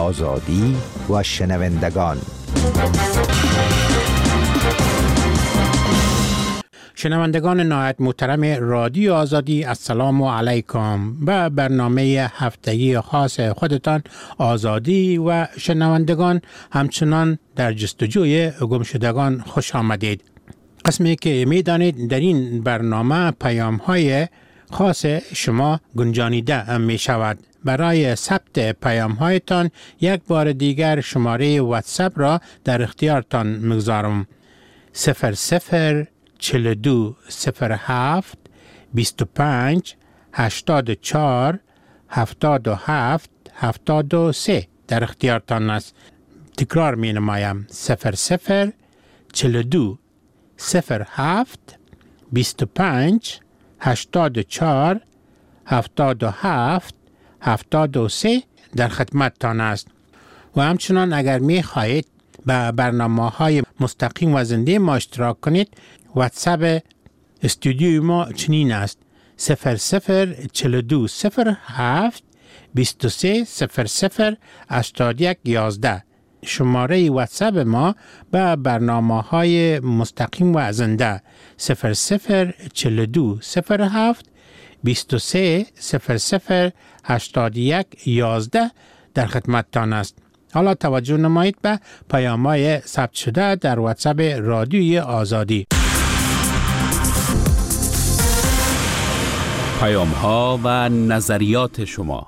آزادی و شنوندگان. شنوندگان نهایت محترم رادیو آزادی، السلام علیکم. به برنامه هفتگی خاص خودتان آزادی و شنوندگان همچنان در جستجوی گمشدگان خوش آمدید. قسمی که میدانید در این برنامه پیام‌های خاص شما گنجانیده می شود. برای ثبت پیام‌هایتان یک بار دیگر شماره واتساپ را در اختیارتان می‌گذارم. 0042 07 25 84 77 73 در اختیارتان است. تکرار می نمایم. 0042 07 25 84 77 73 در خدمتتان است. و همچنان اگر می خواهید به برنامه‌های مستقیم و زنده ما اشتراک کنید، واتساپ استودیوی ما چنین است: 0042 07 23 00 81 11. شماره واتساپ ما به برنامه‌های مستقیم و زنده 0042 07 23 00 81 11 در خدمتتان است. حالا توجه نمایید به پیام‌های ثبت شده در واتساپ رادیوی آزادی. پیام‌ها و نظریات شما.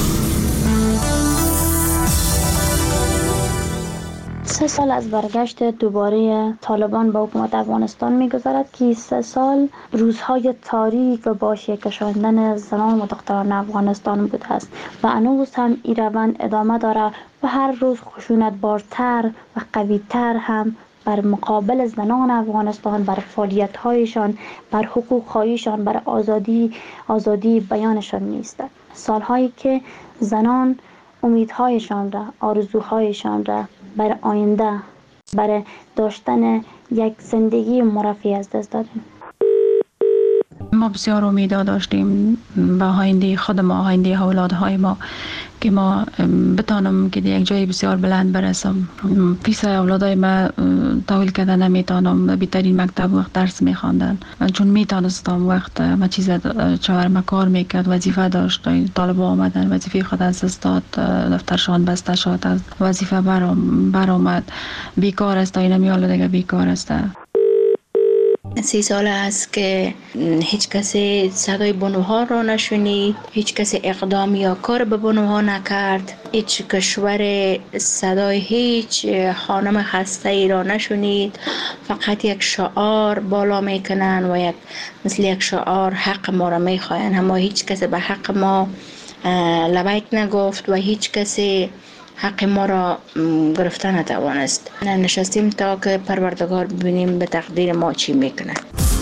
3 سال از برگشت دوباره طالبان به حکومت افغانستان می‌گذرد که 3 سال روزهای تاریک و با شکشاندن زنان و دختران افغانستان بوده است و هنوز هم این روند ادامه دارد و هر روز خشونت بارتر و قوی‌تر هم بر مقابل زنان افغانستان، بر فعالیت‌هایشان، بر حقوق خواهیشان، بر آزادی بیانشان نیست. سال‌هایی که زنان امیدهایشان را، آرزوهایشان را بر آینده، برای داشتن یک زندگی مرفه از دست دادیم. ما بسیار امیدها داشتیم به آینده خود ما، آینده اولادهای ما، که ما بتانم که یک جای بسیار بلند برسم. پیش اولادای ما تحویل کردن نمیتونم، بهترین مکتب وقت درس میخواندن، چون میتونستم وقت ما چیز چهارم کار میکرد، وظیفه داشت، طالب آمدن وظیفه خود از استاد، دفترشان بسته شد، از وظیفه برآمد، بیکار است، اینا میاله دیگه بیکار است. 30 سال است که هیچ کسی صدای بانوها را نشنید، هیچ کسی اقدام یا کار به بانوها نکرد، هیچ کشور صدای هیچ خانم خسته ای را نشنید. فقط یک شعار بالا میکنن و مثل یک شعار حق ما را میخواین، اما هیچ کسی به حق ما لبیک نگفت و هیچ کسی حق ما را گرفته نتوانست. نشستیم تا که پروردگار ببینیم به تقدیر ما چی میکنه.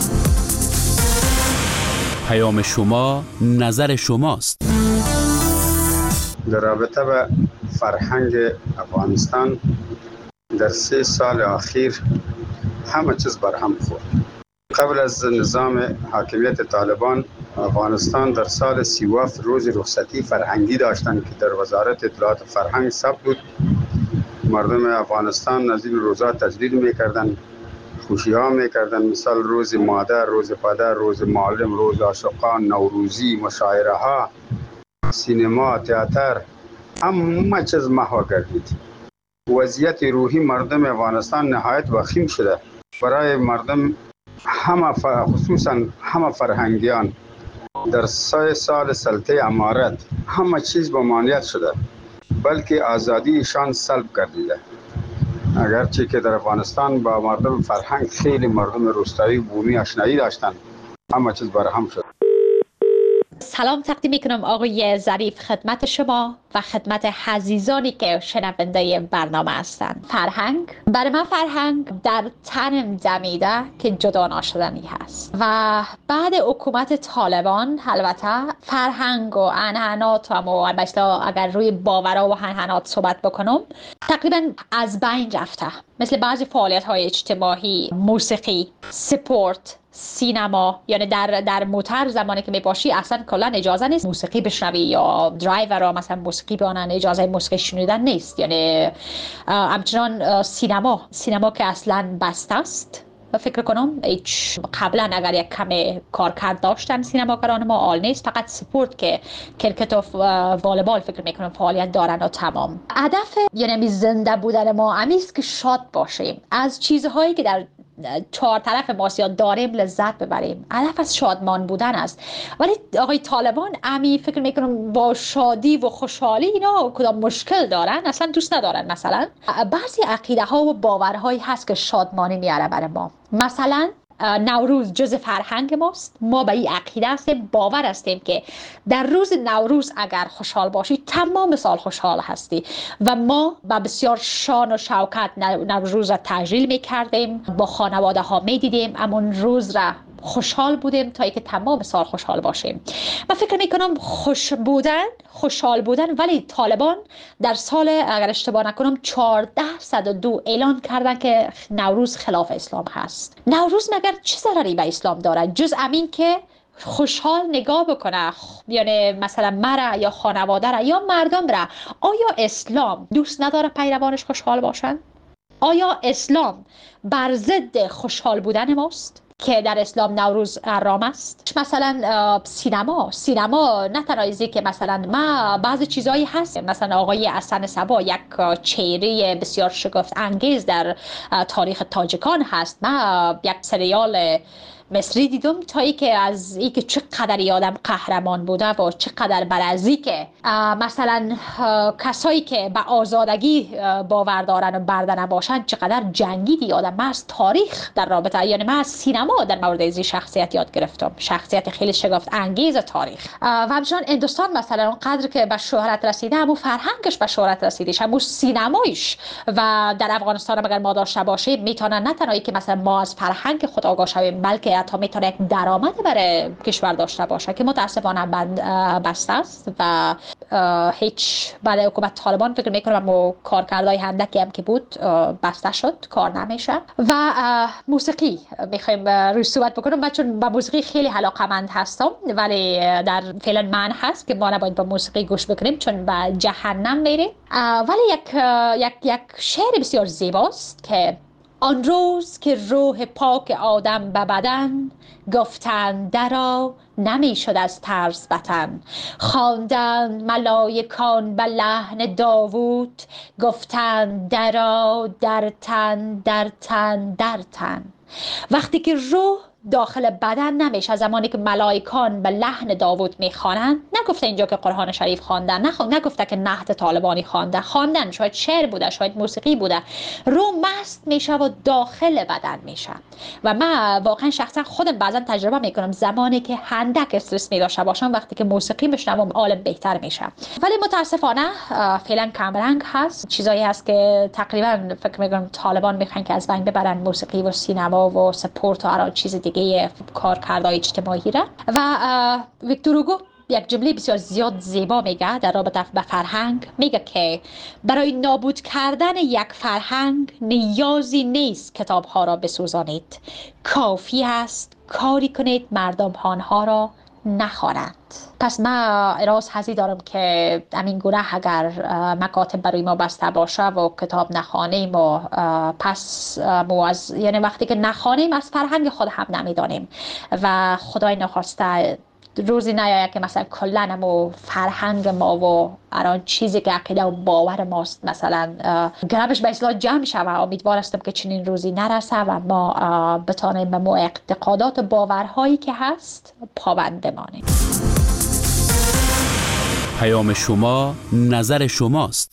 پیام شما، نظر شماست. در رابطه به فرهنگ افغانستان در 3 سال اخیر همه چیز برهم خورد. قبل از نظام حاکمیت طالبان، افغانستان در سال 37 روز رخصتی فرهنگی داشتند که در وزارت اطلاعات فرهنگ ثبت بود. مردم افغانستان از این روزها تجلیل میکردند، خوشی ها میکردند، مثال روز مادر، روز پدر، روز معلم، روز عاشقان، نوروزی، مشاعره ها، سینما، تئاتر، همه چیز محو گردید. وضعیت روحی مردم افغانستان نهایت وخیم شده. برای مردم خصوصا همه فرهنگیان در 3 سال سلطه امارت همه چیز به مانعیت شده، بلکه آزادیشان سلب گردیده. اگرچه که در افغانستان با مردم فرهنگ خیلی مردم روستایی و بومی آشنایی داشتند، همه چیز برهم شد. سلام تقدیم میکنم آقای ظریف خدمت شما و خدمت عزیزانی که شنونده برنامه هستند. فرهنگ برای من فرهنگ در تنم دمیده که جدا ناشدنی هست و بعد حکومت طالبان البته فرهنگ و عنعنات و مثلا اگر روی باورها و عنعنات صحبت بکنم تقریبا از بین رفته. مثل بعضی فعالیت های اجتماعی، موسیقی، سپورت، سینما، یعنی در موتر زمانی که میباشی اصلا کلا اجازه نیست موسیقی بشنوی، یا درایورها مثلا موسیقی بانن، اجازه موسیقی شنیدن نیست. یعنی همچنان سینما که اصلا بسته است. فکر کنم هیچ قبلا اگر یک کم کارکرد داشتن سینماگران ما آل نیست، فقط سپورت که کرکت و والیبال فکر میکنم فعالیت دارن و تمام. هدف یعنی زنده بودن ما امیست که شاد باشیم، از چیزهایی که در چهار طرف ماسیا داریم لذت ببریم. هدف از شادمان بودن است. ولی آقای طالبان فکر میکنم با شادی و خوشحالی اینا کدام مشکل دارن، اصلا دوست ندارن. مثلا بعضی عقیده ها و باورهایی هست که شادمانی میاره برای ما. مثلا نوروز جز فرهنگ ماست. ما به این عقیده هستیم، باور هستیم که در روز نوروز اگر خوشحال باشی تمام سال خوشحال هستی و ما با بسیار شان و شوکت نوروز را تجلیل میکردیم، با خانواده ها میدیدیم، امون روز را خوشحال بودیم تا اینکه تمام سال خوشحال باشیم. من فکر میکنم خوشحال بودن، ولی طالبان در سال اگر اشتباه نکنم 1402 اعلان کردن که نوروز خلاف اسلام هست. نوروز مگر چه ضرری به اسلام داره جز امین که خوشحال نگاه بکنه، یعنی مثلا مرا یا خانواده را یا مردم را. آیا اسلام دوست نداره پیروانش خوشحال باشن؟ آیا اسلام بر ضد خوشحال بودن ماست که در اسلام نوروز حرام است؟ مثلا سینما نه تنها که مثلا ما بعضی چیزایی هست، مثلا آقای حسن صبا یک چهره بسیار شگفت انگیز در تاریخ تاجیکان هست. ما یک سریال مصری دیدم تا ای که از ای که چقدر یادم قهرمان بوده و چقدر برازی که مثلا کسایی که به آزادگی باور دارن و برده نباشن چقدر جنگیدی یادم. من از تاریخ در رابطه، یعنی من از سینما در مورد این شخصیت یاد گرفتم، شخصیت خیلی شگفت انگیز تاریخ. و همچنان هندوستان مثلا اونقدر که به شهرت رسیده، همون فرهنگش به شهرت رسیده، همون سینمایش. و در افغانستان اگر ما داشته باشیم میتونن نه تنها که مثلا ما از فرهنگ خود آگاه شویم، بلکه تا میتونه یک درآمد برای کشور داشته باشه که متاسفانه بسته است. و هیچ بعد حکومت طالبان فکر میکنم و کارکردهای هندکی هم که بود بسته شد، کار نمیشه. و موسیقی میخوایم روی صحبت بکنم. من چون با موسیقی خیلی علاقه‌مند هستم، ولی در فعلا من هست که ما نباید با موسیقی گوش بکنیم چون به جهنم میریم. ولی یک شعر بسیار زیباست که آن روز که روح پاک آدم به بدن، گفتند درا نمی شد از ترس وطن. خواندند ملائکان به لحن داوود، گفتند درا در تن در تن در تن. وقتی که روح داخل بدن نمیشه، زمانی که ملائکان به لحن داوود میخوانند، نگفته اینجا که قرآن شریف خواندن، نگفته که نهت طالبانی خواندن، شاید شعر بوده، شاید موسیقی بوده، روح مست میشه و داخل بدن میشه. و من واقعا شخصا خودم بعضا تجربه میکنم زمانی که هندک استرس میداشته باشم، وقتی که موسیقی میشنوم حالم بهتر میشه. ولی متاسفانه فعلا کمرنگ هست، چیزایی هست که تقریبا فکر میکنم طالبان میخوان که از بین ببرن موسیقی و سینما و سپورت و هر چیز دیگه کارکردهای اجتماعی را. و ویکتور هوگو یک جمله بسیار زیاد زیبا میگه در رابطه با فرهنگ. میگه که برای نابود کردن یک فرهنگ نیازی نیست کتابها را بسوزانید، کافی است کاری کنید مردم آنها را نخوانند. پس من راست حزی دارم که همین گونه اگر مکاتب برای ما بسته باشه و کتاب نخوانیم و پس یعنی وقتی که نخوانیم از فرهنگ خود هم نمیدانیم و خدای نخواسته روزی نیاید که مثلا کلن و فرهنگ ما و الان چیزی که عقیده و باور ماست مثلا گربش به اصلاح جمع شود. امیدوار هستم که چنین روزی نرسه و ما بتانیم به مو اعتقادات و باورهایی که هست پابند بمانیم. پیام شما نظر شماست.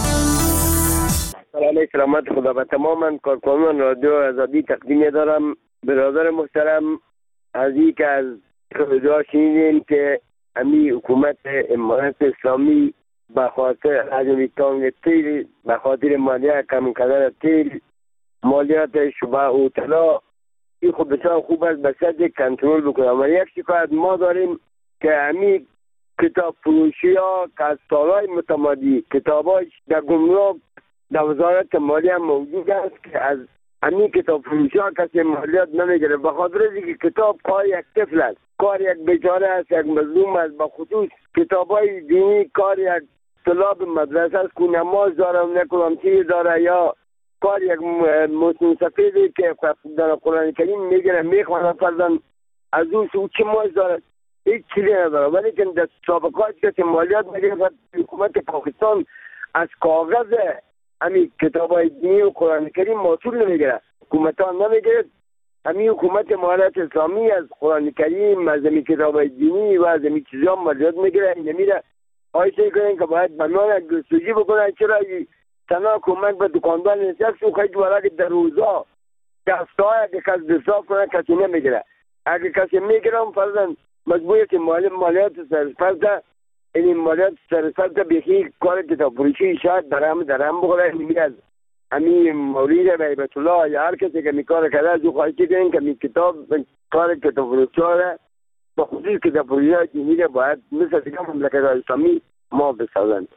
سلام سلامت خدا به تمام کارکنان رادیو آزادی تقدیم دارم. برادر محترم عزیزی که از خدا شنیدیم که امی حکومت امارت اسلامی به خاطر حجم تانگ تیل، به خاطر مالیات کم کردن تیل، مالیات شبه و طلا، این خود بسیار خوب است به سطح کنترل بکنه. و یک شکایت ما داریم که امی کتاب فروشی ها که از سالهای متمادی کتاباش در گمرک در وزارت مالیه موجود است که از همین کتاب فروشی ها کسی مالیات نمیگیره، به خاطر اینکه کتاب کار یک طفل است، کار یک بیچاره است، یک مظلوم است. به خصوص کتاب های دینی کار یک طلاب مدرسه است که نماز داره و نکلام چیز داره، یا کار یک مسلم سفیدی که در قرآن کریم میگیره میخوانه فرزن از اون سو چی ماز داره، هیچ چیزی نداره. ولی که در سابقات کسی مالیات میگیره، حکومت پاکستان از کاغذ همین کتاب های دینی و قرآن کریم محصول نمیگیره، حکومت ها نمیگیره. همین حکومت امارت اسلامی از قرآن کریم، از همین کتاب های دینی و از همین چیزا مالیات میگیره. نمیره آیشه کنین که باید بنان یک جستجو بکنن چرا تنها کمک به دکاندار نشست و خیلی ورق در روزا دسته های اگه کس دستاف کنن کسی نمیگیره. اگه کسی میگیرم فرزن مجبوریت مالیات سرسپرده، این مالیات سرسپرده بیخی کار کتاب فروشی شاید درهم بخوره. نمیره از همین مولید بیبت الله یا هر کسی که می کار کرده از او خواهشی کنین که می کتاب کار کتاب فروشی ها با خصوص کتاب فروشی های دینی باید مثل دیگه مملکت اسلامی ما بسازند.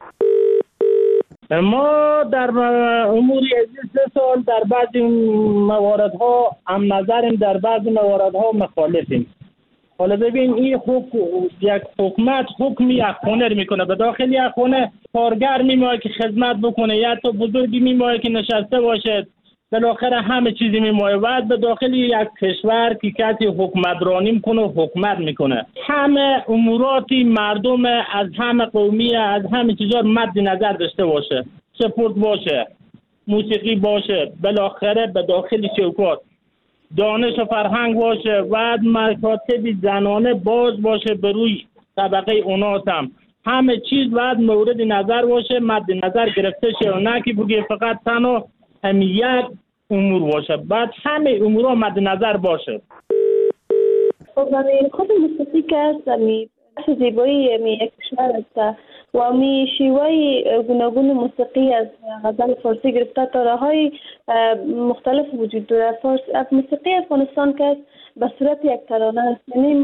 ما در امور 3 سال در بعضی مواردها هم نظریم، در بعضی مواردها مخالفیم. حالا ببین این یک حکومت حکمی یک خونه میکنه، به داخل یک خونه کارگر میمونه که خدمت بکنه، یا تو بزرگی میمونه که نشسته باشه، بالاخره همه چیزی میمونه. بعد به داخل یک کشور که کسی حکمرانی میکنه و حکومت میکنه، همه اموراتی مردم از همه قومی از همه چیزا مد نظر داشته باشه، سپورت باشه، موسیقی باشه، بالاخره به داخل چوکات دانش و فرهنگ باشه، بعد مکاتب زنانه باز باشه به روی طبقه اوناس همه چیز باید مورد نظر باشه، مد نظر گرفته شه، و نه که بگه فقط تنها یک امور باشه، بعد همه امورها مد نظر باشه. خب خود موسیقی که است زیبایی یک کشور است و شیوه گوناگون موسیقی از غزل فارسی گرفته تا راه‌های مختلف وجود داره. موسیقی افغانستان که به صورت یک ترانه است، یعنی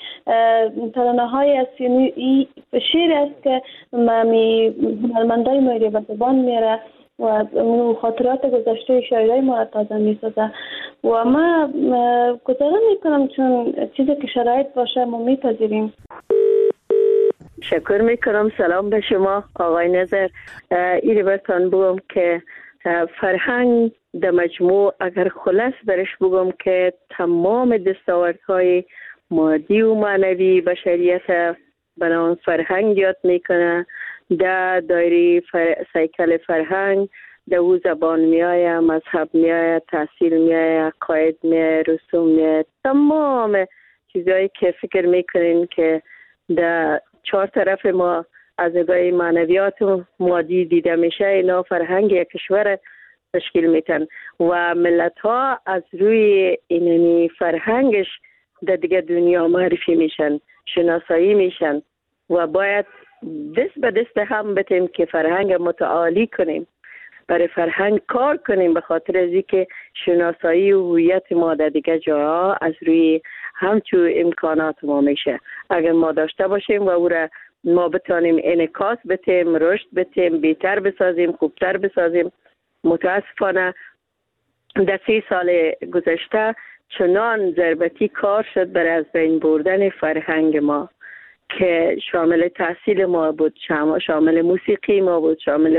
ترانه های است، یعنی شعر است که هنرمندای ما به زبان میاره و خاطرات گذشته شاعرای ما را تازه میسازه. و ما گزاره میکنم چون چیزی که شرایط باشه ما میپذیریم. شکر میکنم. سلام به شما آقای نظر. ایری برتان بگم که فرهنگ در مجموع اگر خلاص برش بگم که تمام دستاوردهای مادی و معنوی بشریت بنام فرهنگ یاد میکنه. در دایره سیکل فرهنگ در او زبان میآید، مذهب میآید، تحصیل میآید، قاید میآید، رسوم میآید، تمام چیزهایی که فکر میکنین که در 4 طرف ما از نگاه معنویات و مادی دیده میشه، اینا فرهنگ یک کشور تشکیل میتن و ملت ها از روی اینمی فرهنگش در دیگه دنیا معرفی میشن، شناسایی میشن و باید دست به دست هم بتیم که فرهنگ متعالی کنیم، برای فرهنگ کار کنیم، به خاطر از اینکه شناسایی و هویت ما در دیگه جاها از روی همچون امکانات ما میشه. اگر ما داشته باشیم و او را ما بتانیم انعکاس بتیم، رشد بتیم، بهتر بسازیم، خوبتر بسازیم. متاسفانه در 30 سال گذشته چنان ضربتی کار شد برای از بین بردن فرهنگ ما که شامل تحصیل ما بود، شامل موسیقی ما بود، شامل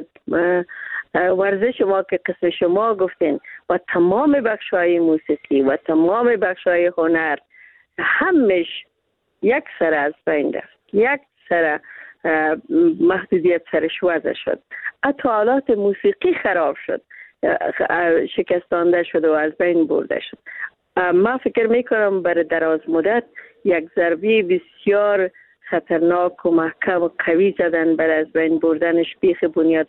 ورزش ما که قسم شما گفتین و تمام بخش‌های موسیقی و تمام بخش‌های هنر همش یک سر از بین رفت، یک سر محدودیت سرش وضع شد. حتی آلات موسیقی خراب شد، شکستانده شد و از بین برده شد. ما فکر میکنم برای دراز مدت یک ضربه بسیار خطرناک و محکم و قوی زدن برای از بین بردنش بیخ بنیاد.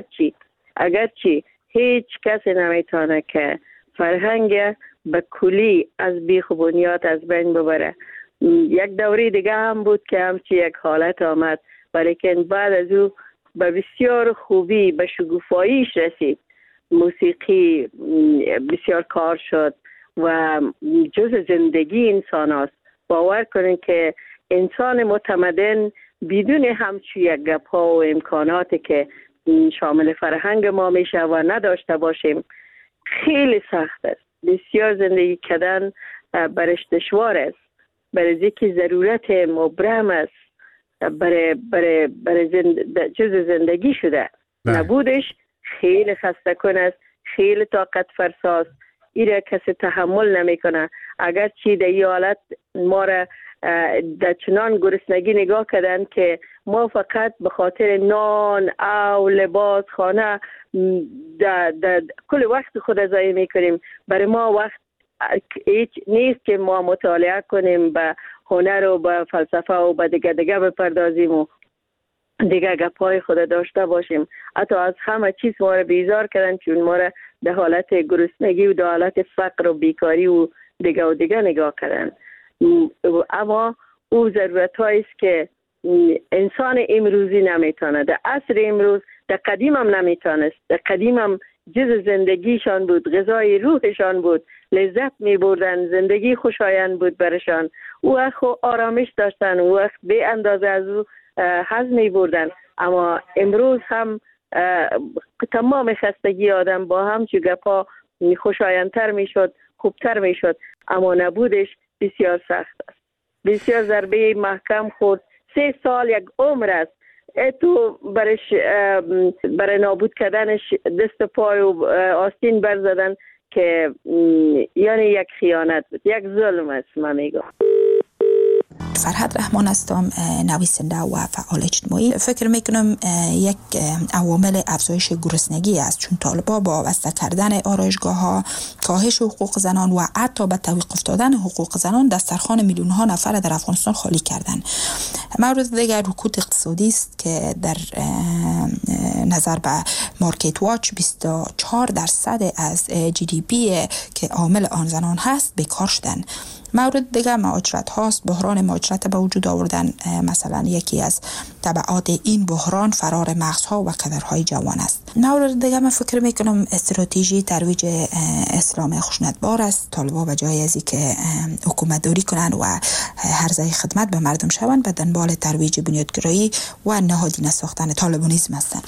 اگرچه هیچ کسی نمیتونه که فرهنگ به کلی از بیخ بنیاد از بین ببره. یک دوره دیگه هم بود که همچی یک حالت آمد، ولیکن بعد از او به بسیار خوبی به شگوفاییش رسید. موسیقی بسیار کار شد و جز زندگی انسان است. باور کنین که انسان متمدن بدون همچون یک گپ ها و امکاناتی که شامل فرهنگ ما میشه و نداشته باشیم خیلی سخت است. بسیار زندگی کردن برش دشوار است. برای که ضرورت مبرم است. برای جز زندگی شده. نبودش خیلی خسته کن است، خیلی طاقت فرساست. ایره کسی تحمل نمیکنه. اگر چی در این حالت ما را در چنان گرسنگی نگاه کردن که ما فقط به خاطر نان او لباس خانه کل وقت خود ضایع میکنیم. برای ما وقت هیچ نیست که ما مطالعه کنیم، به هنر و به فلسفه و به دیگه بپردازیم و دیگه گپای خود داشته باشیم. حتی از همه چیز ما را بیزار کردن، چون ما را در حالت گرسنگی و در حالت فقر و بیکاری و دیگه نگاه کردن. اما او ضرورت هاییست که انسان امروزی نمیتونه. در عصر امروز، در قدیم هم نمیتونست. در قدیم هم جز زندگیشان بود، غذای روحشان بود، لذت می بردن، زندگی خوشایند بود برشان. او وقت آرامش داشتن، او وقت به اندازه از او حظ می بردن. اما امروز هم تمام خستگی آدم با هم چه گپا خوشایندتر می شد، خوبتر می شد، اما نبودش بسیار سخت است. بسیار ضربه محکم خورد. 3 سال یک عمر است. تو برای نابود کردنش دست پای و آستین برزدن که یعنی یک خیانت بود، یک ظلم است. من میگم فرهاد رحمان هستم، نویسنده و فعال اجتماعی. فکر میکنم یک عوامل افزایش گرسنگی است، چون طالبان با وابسته کردن آرایشگاه‌ها، کاهش حقوق زنان و حتی به توقف دادن حقوق زنان دسترخوان میلیون ها نفر در افغانستان خالی کردن. مورد دیگر رکود اقتصادی است که در نظر به مارکت واچ 24% از GDP که عامل آن زنان هست بیکار شدن. مورد دیگر مهاجرت هاست. بحران مهاجرت به وجود آوردن مثلا یکی از تبعات این بحران فرار مغزها و کدرهای جوان است. مورد دیگر من فکر میکنم استراتژی ترویج اسلام خشونتبار است. طالبان به جای از اینکه حکومت داری کنند و هرزه خدمت به مردم شوند، به دنبال ترویج بنیادگرایی و نهادینه ساختن طالبانیسم هستند.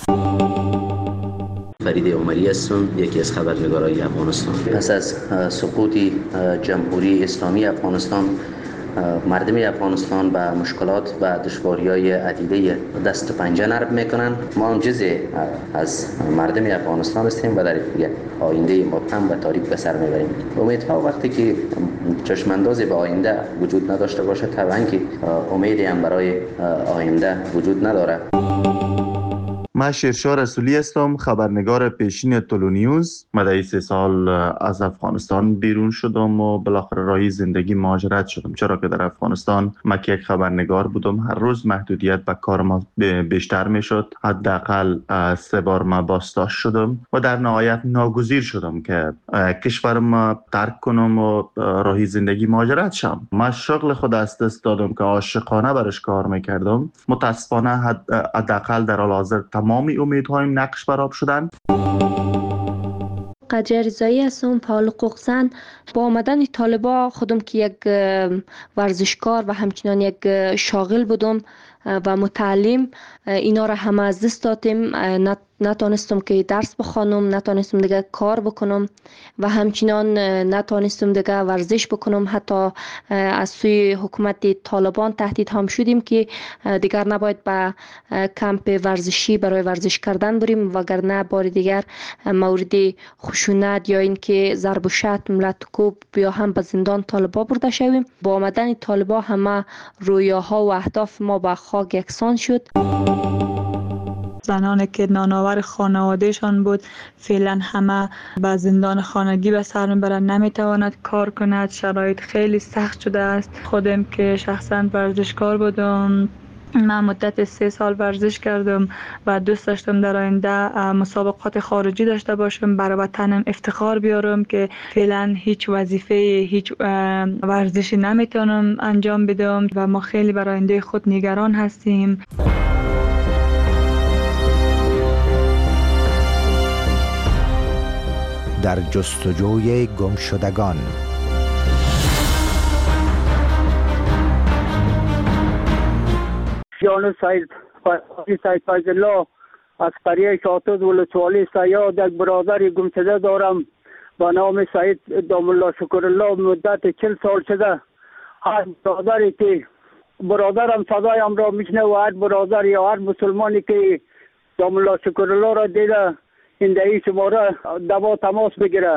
فرید عمری هستم، یکی از خبرنگارای افغانستان. پس از سقوط جمهوری اسلامی افغانستان، مردم افغانستان به مشکلات و دشواری‌های عدیده دست و پنجه نرم میکنن. ما هم جزء از مردم افغانستان هستیم و در آینده مبهم و تاریک به سر میبریم. امیدها وقتی که چشماندازی به آینده وجود نداشته باشه، طبعا که امیدی هم برای آینده وجود نداره. من شیرشاه رسولی هستم، خبرنگار پیشین تولو نیوز. من 3 سال از افغانستان بیرون شدم و بالاخره راهی زندگی مهاجرت شدم، چرا که در افغانستان من یک خبرنگار بودم. هر روز محدودیت به کار ما بیشتر میشد. حداقل 3 بار من بازداشت شدم و در نهایت ناگزیر شدم که کشورم ترک کنم و راهی زندگی مهاجرت شم. من شغل خود از دست دادم که عاشقانه برش کار میکردم. متاسفانه حداقل در حال حاضر تمامی امیدهایم نقش برآب شدن. قدیر رضایی هستم، فعال حقوق زن. با آمدن طالبان خودم که یک ورزشکار و همچنان یک شاغل بودم و متعلم، اینا را همه از دست دادیم. نتونستم که درس بخوانم، نتونستم دیگه کار بکنم و همچنان نتونستم دیگه ورزش بکنم. حتی از سوی حکومت طالبان تهدید هم شدیم که دیگر نباید به کمپ ورزشی برای ورزش کردن بریم، وگرنه بار دیگر مورد خشونت یا اینکه ضرب و شتم، لطکوب یا هم به زندان طالبان برده شویم. با آمدن طالبان همه رویاها و اهداف ما به خاک یکسان شد. زنانی که نانآور خانوادهشان بود فعلا همه به زندان خانگی به سر میبرند، نمیتواند کار کند. شرایط خیلی سخت شده است. خودم که شخصا ورزشکار بودم، من مدت 3 سال ورزش کردم و دوست داشتم در آینده مسابقات خارجی داشته باشم، برای وطنم افتخار بیارم که فعلا هیچ وظیفه، هیچ ورزشی نمیتونم انجام بدم و ما خیلی برای آینده خود نگران هستیم. در جستجوی گمشدگان. جان سید فایز الله از قریه شاطوز ولسوالی سیاد یک برادر گمشده دارم. با نام سعید دامالله شکرالله مدت 40 سال شده. هر برادری که برادرم صدایم را میشنه و هر برادر یا هر مسلمانی که دامالله شکرالله را دیده این دهی شماره دوا تماس بگیره.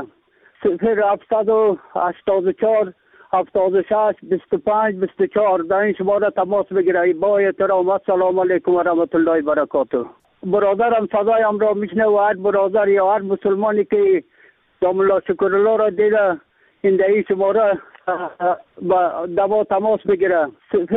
0784 76 25 24 در این شماره تماس بگیره. با احترام السلام علیکم و رحمت الله و برکاته. برادرم صدایم را میشنه و هر برادر یا هر مسلمانی که دامالله شکرالله را دیده این دهی شماره با دوا تماس بگیره.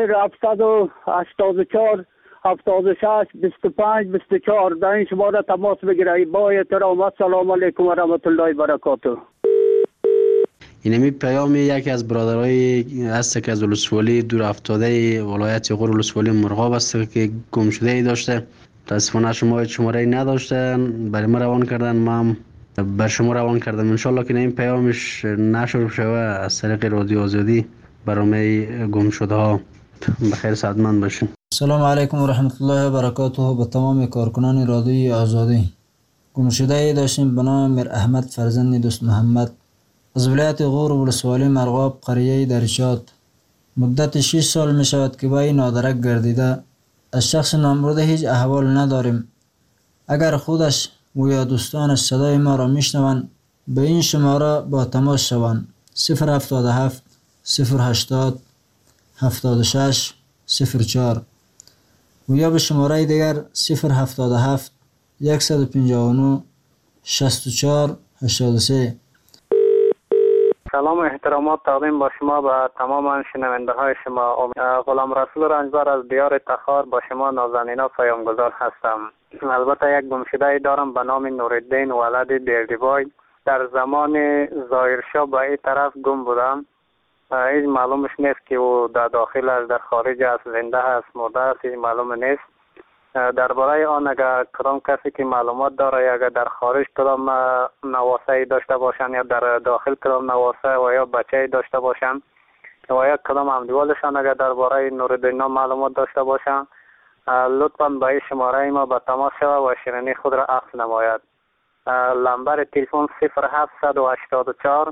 0784 76 25 24 در این شماره تماس بگیره. با احترام السلام علیکم و رحمت الله و برکاته. اینمی پیام یکی از برادرای هست که از ولسوالی دور افتاده ولایت غور ولسوالی مرغاب است که گم شده ای داشته. متاسفانه شما شماره ای نداشتن، برای ما روان کردن، ما هم بر شما روان کردم. انشالله که این پیامش نشر شوه از طریق رادیو آزادی برنامه گم شده ها. بخیر سعادتمند باشین. سلام علیکم و رحمت الله و برکاته. به تمام کارکنان رادیو آزادی. گم شده ای داشتیم به نام میر احمد فرزند دوست محمد از ولایت غور ولسوالی مرغاب قریه درشات. مدت 6 سال می شود که با این نادرک گردیده. از شخص نامبرده هیچ احوال نداریم. اگر خودش و یا دوستانش صدای ما را میشنوند به این شماره با تماس شوند. 077 080 76 04 و یا به شماره دیگر 077 159 64 83. سلام و احترامات تقدیم با شما به تمام شنونده های شما. غلام رسول رنجبر از دیار تخار با شما نازنینا پیامگذار هستم. البته یک گمشده دارم به نام نورالدین ولد بیردیبای. در زمان ظاهرشاه به این طرف گم بودم. هیچ معلومش نیست که او در داخل است، در خارج است، زنده است، مرده است، هیچ معلوم نیست. درباره آن اگر کدام کسی که معلومات داره یا اگر در خارج کدام نواسه داشته باشند یا در داخل کدام نواسه و یا بچه داشته باشند و یا کدام همدیوالشان اگر درباره نورالدین معلومات داشته باشند لطفاً به این شماره ما به تماس شود و شیرینی خود را عکس نماید. نمبر تلفن 0784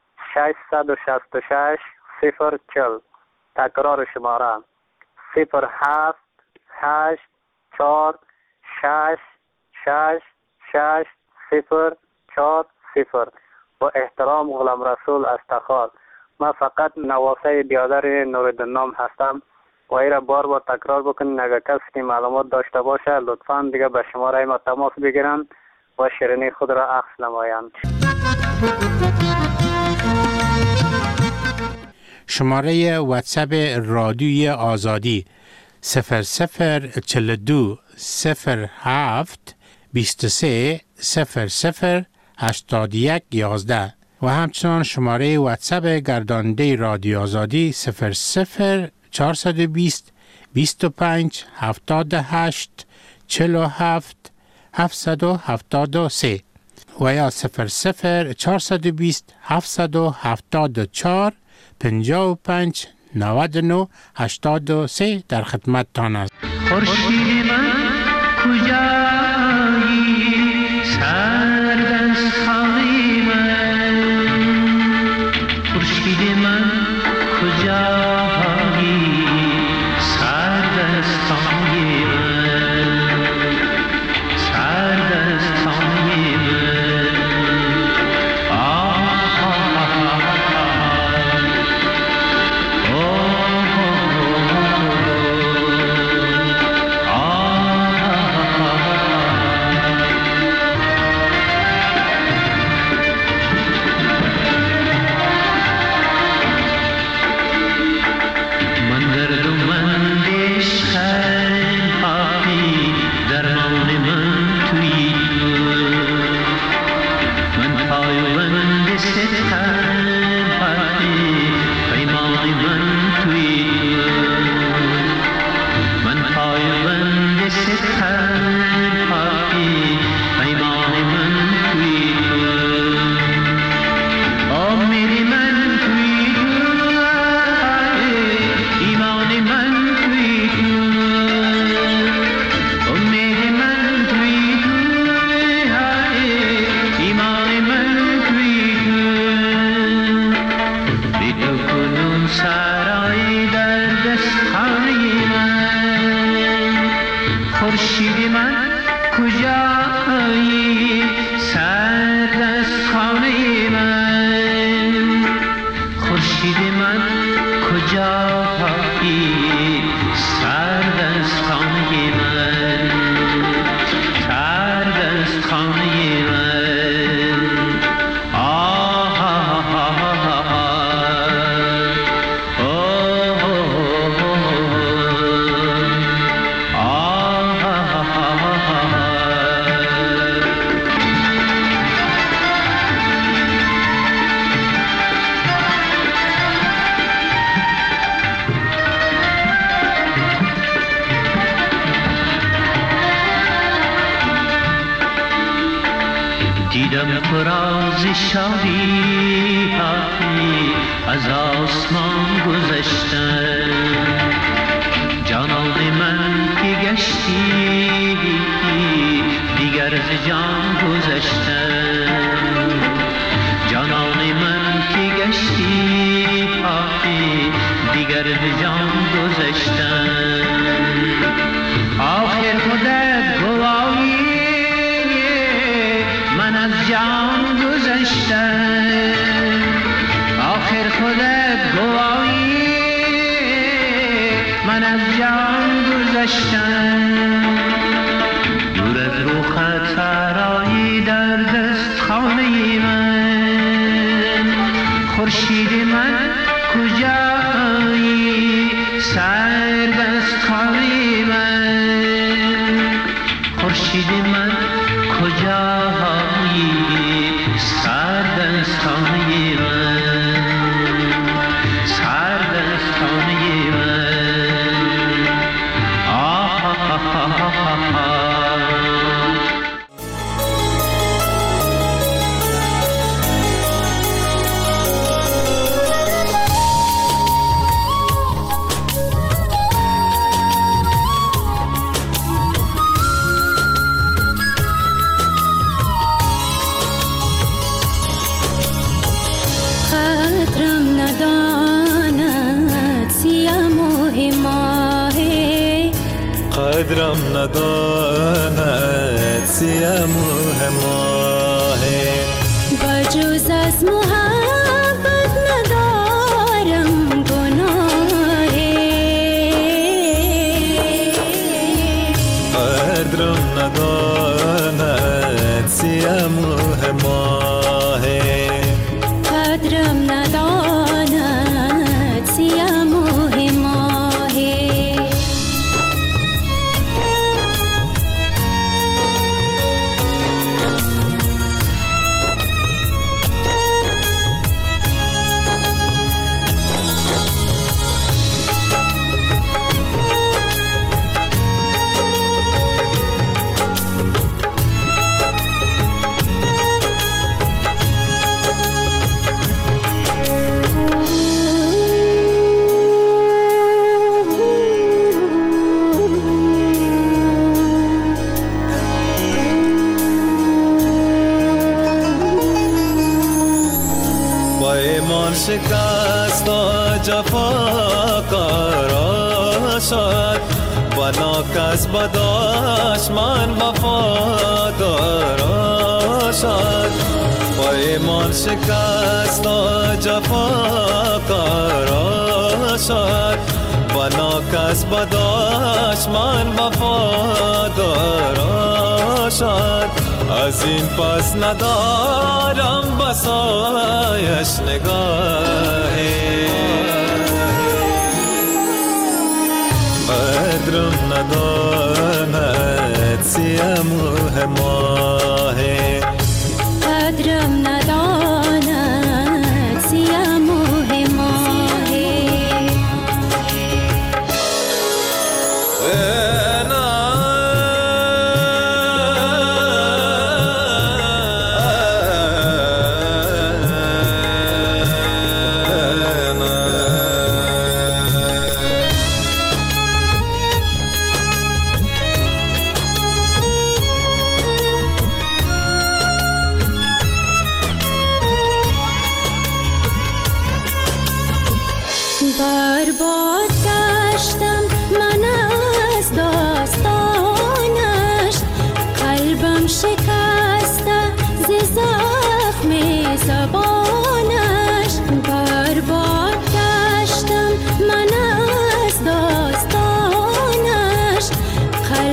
666 040. تکرار شماره 078 4 6 6 6 0 4 0. با احترام غلام رسول از تخار. من فقط نواسه بیادر نورالدین هستم و ای را بار بار تکرار بکنین. اگر کسی که معلومات داشته باشه لطفاً دیگه به شماره ما تماس بگیرن و شیرینی خود را عکس نمایند. شماره واتساپ رادیوی آزادی 0042 07 23 00 81 11 و همچنان شماره واتساپ گرداننده رادیو آزادی 00 420 25 78 47 773 و یا 00 420 774 55 99 83 در خدمت تان است. خورشید من کجایی سردستانی من، خورشید من کجایی سردستانی من، سردستانی من. خورشید من کجایی سرد از خانه من خورشید من کجایی سرد از خانه من سرد از خانه من آه آه آه دیدم فراز شادی از آسمان گذشتن جانان من که گشتی دیگر ز جان گذشتن جانان من که گشتی دیگر ز جان گذشتن آخر خودت گواهی من از جان گذشتم آخر خودت گواهی من از جان گذشتم دور از روخت سرایی در دست خانه من خورشید من کجایی سرد از خانه من خورشید من کجایی سرد از خانه من سرد از خانه من آه آه آه آه آه قدرم نداند سیم و هماهه بجز از محبت ندارم گناهه قدرم نداند سیم و هماهه قدرم نداند سیم و هماهه شکست و جفا قرار شد و ناکس بداش من وفادار شد و ایمان شکست و جفا قرار شد و ناکس بداش من وفادار شد از این پس ندارم بسایش نگاهی قدرم نداند سیم و هماهی قدرم نداند سیم و هماهی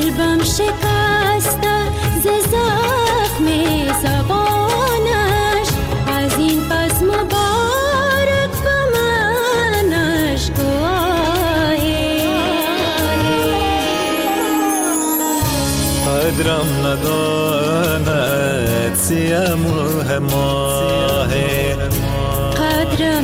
قلبم شکسته ز زخم زبانش، از این پس مبارک به منش گواهی. قدرم نداند سیم و هماه، قدرم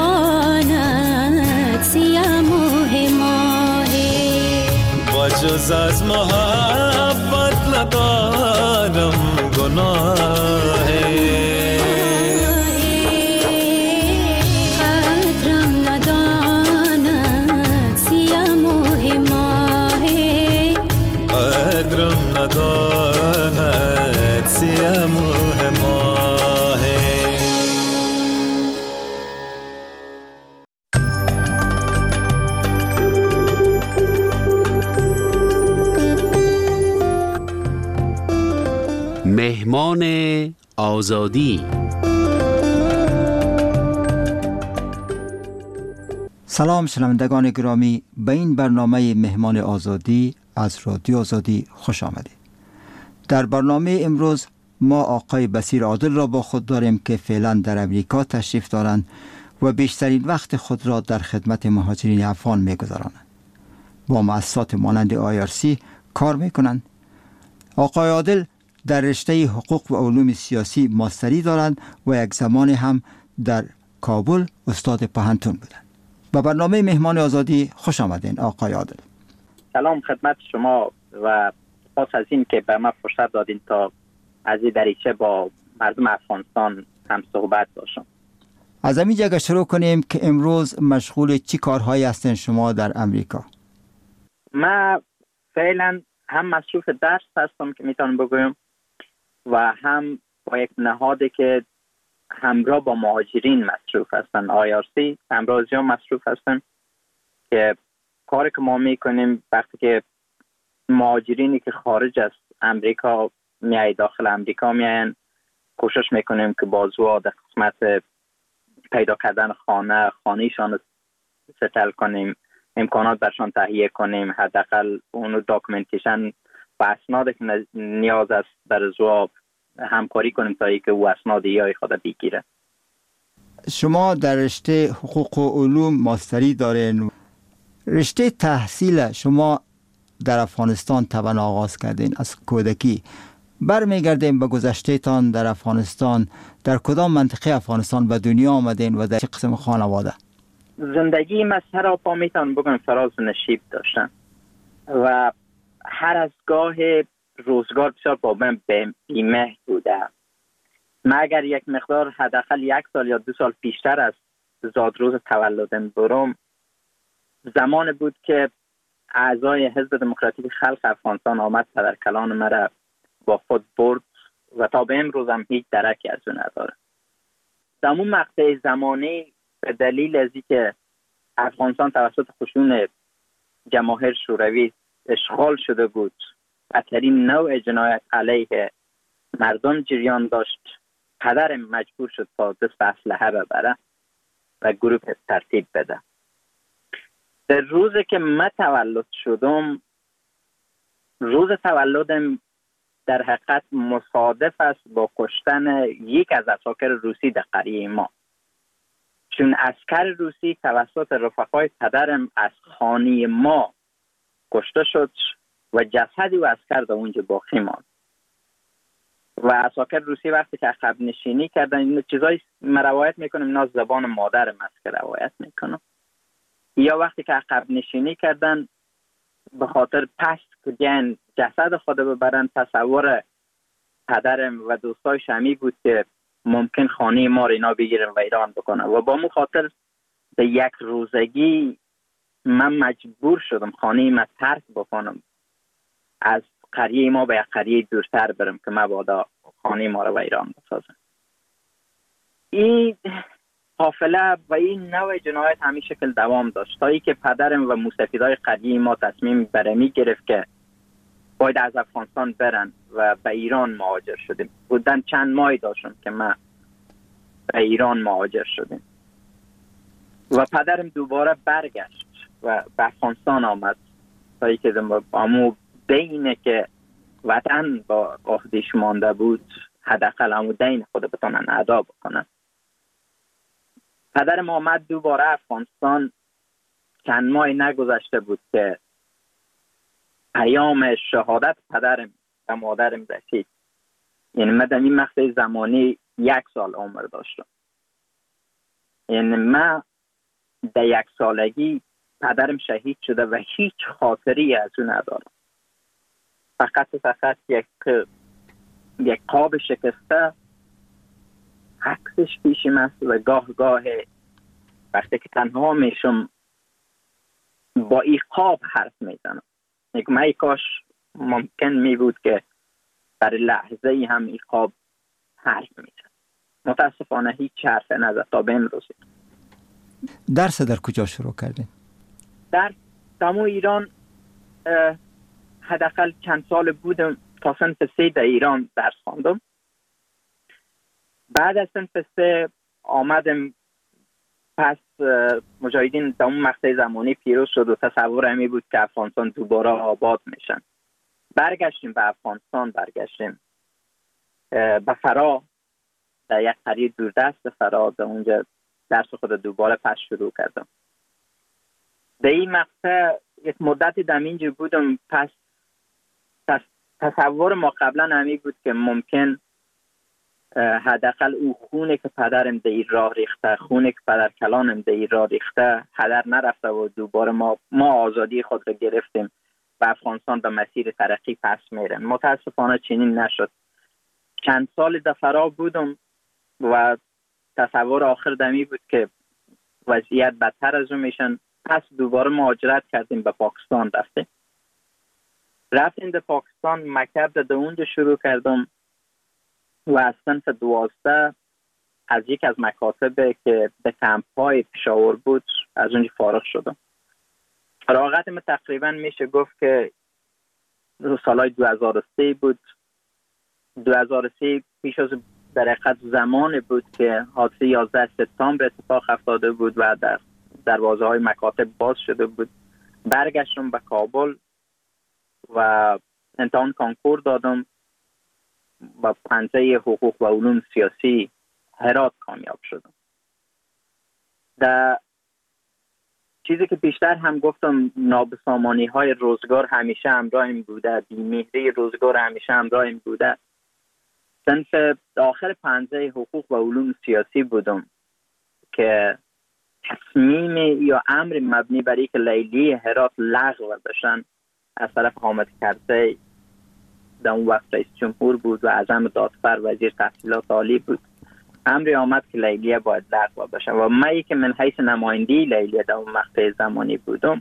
نداند سیم و هماه. با جز از محبت ندارم گناه، قدرم نداند سیم و هماه، قدرم نداند سیم و هماه. مهمان آزادی. سلام شنوندگان گرامی، به این برنامه مهمان آزادی از رادیو آزادی خوش آمدید. در برنامه امروز ما آقای بصیر عادل را با خود داریم که فعلا در امریکا تشریف دارند و بیشترین وقت خود را در خدمت مهاجرین افغان می‌گذرانند. با مؤسسات مانند IRC کار می‌کنند. آقای عادل در رشته حقوق و علوم سیاسی ماستری دارند و یک زمان هم در کابل استاد پوهنتون بودند. با برنامه مهمان آزادی خوش آمدین آقای عادل. سلام خدمت شما و سپاس از این که به ما فرصت دادین تا از این دریچه با مردم افغانستان هم صحبت باشم. از همین جگه شروع کنیم که امروز مشغول چی کارهایی هستین شما در امریکا؟ من فعلا هم مصروف درس هستم که میتونم بگویم و هم با یک نهادی که همراه با مهاجرین مصروف هستن، IRC همراه زیاد مصروف هستن که کاری که ما میکنیم وقتی که مهاجرینی که خارج از امریکا میای داخل امریکا میاین، کوشش میکنیم که بازو در قسمت پیدا کردن خانهشان ستل کنیم، امکانات برشان تهیه کنیم، حداقل اون داکومنتیشن و اسنادی که نیاز است در زواب همکاری کنیم تا اینکه او اسناد یای خود بگیره. شما در رشته حقوق و علوم ماستری دارین. رشته تحصیل شما در افغانستان طبعا آغاز کردین از کودکی. برمیگردیم به گذشته تان در افغانستان. در کدام منطقه افغانستان به دنیا آمدین و در چه قسم خانواده؟ زندگی من سراپا میتونم بگم فراز و نشیب داشتم و هر از گاه روزگار بسیار با من بیمه بوده. من اگر یک مقدار حداقل 1 سال یا 2 سال پیشتر از زادروز تولدم برم، زمان بود که اعضای حزب دموکراتیک خلق افغانستان آمد پدرکلان مرا با خود برد و تا به امروز هم هیچ درکی از اون نداره. در اون مقطع زمانی به دلیل از اینکه افغانستان توسط خشون جماهیر شوروی اشغال شده بود، بدترین نوع جنایت علیه مردم جریان داشت، پدرم مجبور شد تا دست به اسلحه ببره و گروه ترتیب بده. در روزی که من تولد شدم، روز تولدم در حقیقت مصادف است با کشتن یک از عساکر روسی در قریه ما، چون عسکر روسی توسط رفقای پدرم از خانه ما کشته شد و جسد و عسکر در اونجا باقی ماند و عساکر روسی وقتی که عقب نشینی کردن، این چیزایی من روایت میکنم، اینا زبان مادرم است که روایت میکنم، یا وقتی که عقب نشینی کردن به خاطر پس که جسد خود ببرن، تصور پدرم و دوستای شمی بود که ممکن خانه ما رو اینا بگیرن و ایران بکنن و با مو خاطر به یک روزگی من مجبور شدم خانه ما ترک بکنم، از قریه ما به یک قریه دورتر برم که مبادا خانه ما رو و ایران بسازم. این قافله و این نوع جنایت همین شکل دوام داشت تا ای که پدرم و موسفیدای قریه ما تصمیم برمی گرفت که باید از افغانستان برن و به ایران مهاجر شدیم. بودن چند ماهی داشتم که من به ایران مهاجر شدیم و پدرم دوباره برگشت و به افغانستان آمد تا ای که دینه که وطن با عهدش مانده بود حداقل همون دین خود بتونن ادا بکنن. پدرم آمد دوباره افغانستان، چند ماه نگذشته بود که پیام شهادت پدرم و مادرم رسید. یعنی من در این مقطع زمانی 1 سال عمر داشتم. یعنی من در 1 سالگی پدرم شهید شده و هیچ خاطری از اون ندارم. فقط یک قاب شکسته عکسش پیشم است و گاه وقتی که تنها میشم با این قاب حرف میزنم. من کاش ممکن می بود که در لحظه ای هم این قاب حرف میزن. متاسفانه هیچ حرف نزد تا به امروز. درس در کجا شروع کردین؟ در تمام ایران حداقل چند سال بودم، تا صنف 3 در ایران درس خواندم. بعد از صنف 3 آمدم، پس مجاهدین در اون مقطع زمانی پیروز شد و تصور همی بود که افغانستان دوباره آباد میشن. برگشتیم به افغانستان، برگشتیم به فرا، در یک قریه دوردست فرا، در اونجا درس خود دوباره پس شروع کردم. در این مقطع یک مدتی در اینجا بودم. پس تصور ما قبلا همی بود که ممکن حداقل او خونه که پدرم در این راه ریخته، خونه که پدر کلانم در این راه ریخته هدر نرفته و دوباره ما آزادی خود را گرفتیم و افغانستان به مسیر ترقی پس میره. متاسفانه چنین نشد. چند سال در فرا بودم و تصور آخر دمی بود که وضعیت بدتر از اون میشن. پس دوباره مهاجرت کردیم، به پاکستان رفتیم به پاکستان. مکتب در اونجا شروع کردم و از صنف 12 از یک از مکاتب که به کمپ‌های پشاور بود از اونجا فارغ شدم. فراغت من تقریبا میشه گفت که سالهای 2003 بود. 2003 پیش از در حقیقت زمان بود که حادثه 11 سپتامبر اتفاق افتاده بود و در دروازه های مکاتب باز شده بود. برگشتم به کابل و امتحان کانکور دادم و پنجه حقوق و علوم سیاسی هرات کامیاب شدم. در چیزی که بیشتر هم گفتم، نابسامانی های روزگار همیشه همراهم بوده، بی‌مهری روزگار همیشه همراهم بوده. صنف آخر پنجه حقوق و علوم سیاسی بودم که تصمیم یا امر مبنی بر اینکه لیلیه هرات لغو بشن از طرف حامد کرزی در اون وقت رئیس جمهور بود و اعظم دادفر وزیر تحصیلات عالی بود، امری آمد که لیلیه باید لغو بشه و من که من حیث نمایندی لیلیه در اون مقطع زمانی بودم،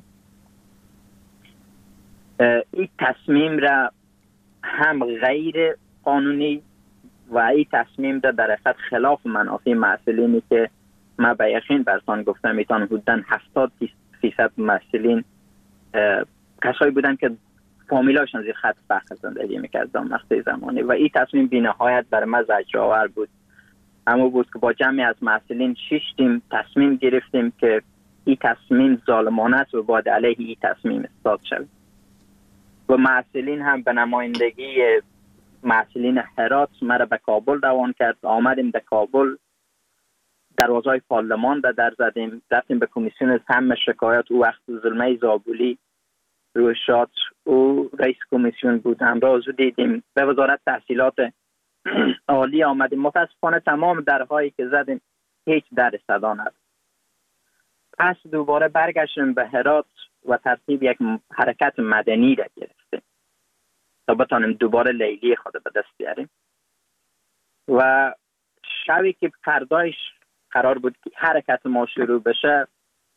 این تصمیم را هم غیر قانونی و این تصمیم را در حقیقت خلاف منافع مسئولینی که من به یقین برسان گفتم میتون حدوداً 70% مسئولین کسایی بودن که فامیلاشون زیر خط فقر زندگی میکرد در مقطع زمانی و این تصمیم بی‌نهایت بر من زجرآور بود. اما بود که با جمعی از مسئولین شیشتیم تصمیم گرفتیم که این تصمیم ظالمانه است و باید علیه این تصمیم اصلاح شود و مسئولین هم به نمایندگی مسئولین هرات مرا به کابل روان کرد. آمدیم به کابل، دروازه‌های پارلمان در زدیم، رفتیم به کمیسیون سم شکایات. او وقت ظلمه زابولی روی شاد او رئیس کمیسیون بود، همراه دیدیم. به وزارت تحصیلات عالی آمدیم. متاسفانه تمام درهایی که زدیم هیچ در صدا نداد. پس دوباره برگشتیم به هرات و ترتیب یک حرکت مدنی را گرفتیم تا بتانیم دوباره لیلی خود به دست بیاریم و شبی که فردایش قرار بود که حرکت ما شروع بشه،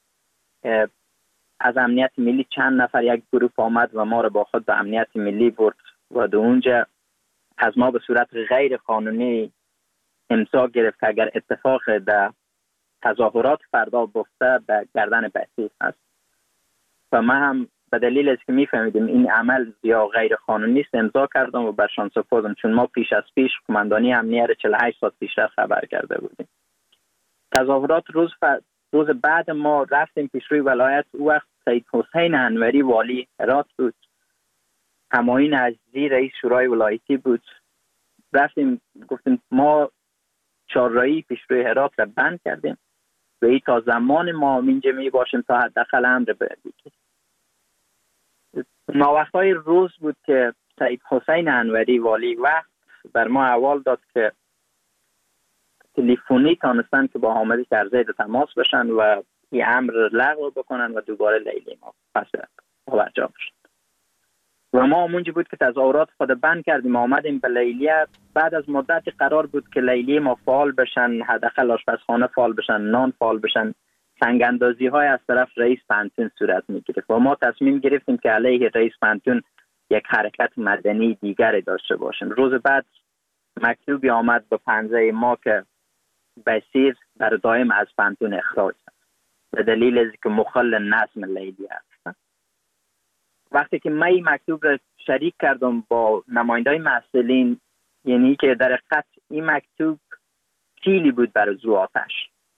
از امنیت ملی چند نفر یک گروه آمد و ما رو با خود به امنیت ملی برد و در اونجا از ما به صورت غیر قانونی امضا گرفت که اگر اتفاق در تظاهرات فردا بفته به گردن بسیط است و من هم به دلیل از که میفهمیدیم این عمل یا غیر قانونی است امضا کردم و برشان سپردم، چون ما پیش از پیش قماندانی امنیت 48 ساعت پیشتر خبر کرده بودیم. تظاهرات روز بعد ما رفتیم پیش روی ولایت. او وقت سید حسین انوری والی هرات بود همایون عزیزی رئیس شورای ولایتی بود. رفتیم گفتیم ما چهارراهی پیشروی هرات را بند کردیم و این تا زمان ما اینجا می باشیم تا حداقل امر بگیریم. ناوقتای روز بود که سید حسین انوری والی وقت بر ما احوال داد که تلفنی تانستن که با حامد کرزی تماس بشن و این امر لغو بکنن و دوباره لیلی ما پس برجا بشن. و ما اونجا بود که تظاهرات خود بند کردیم، آمدیم به لیلیه. بعد از مدت قرار بود که لیلی ما فعال بشن، حداقل آشپزخانه فعال بشن، نان فعال بشن، سنگ اندازی های از طرف رئیس پانتون صورت میگرفت و ما تصمیم گرفتیم که علیه رئیس پانتون یک حرکت مدنی دیگری داشته باشیم. روز بعد مکتوبی آمد به پنجه ما که بصیر بر دائم از پانتون اخراج است به دلیل از که مخل نظم لیلی است. وقتی که من این مکتوب را شریک کردم با نمایندای مسئولین، یعنی که در حقیقت این مکتوب کیلی بود برای زو آتش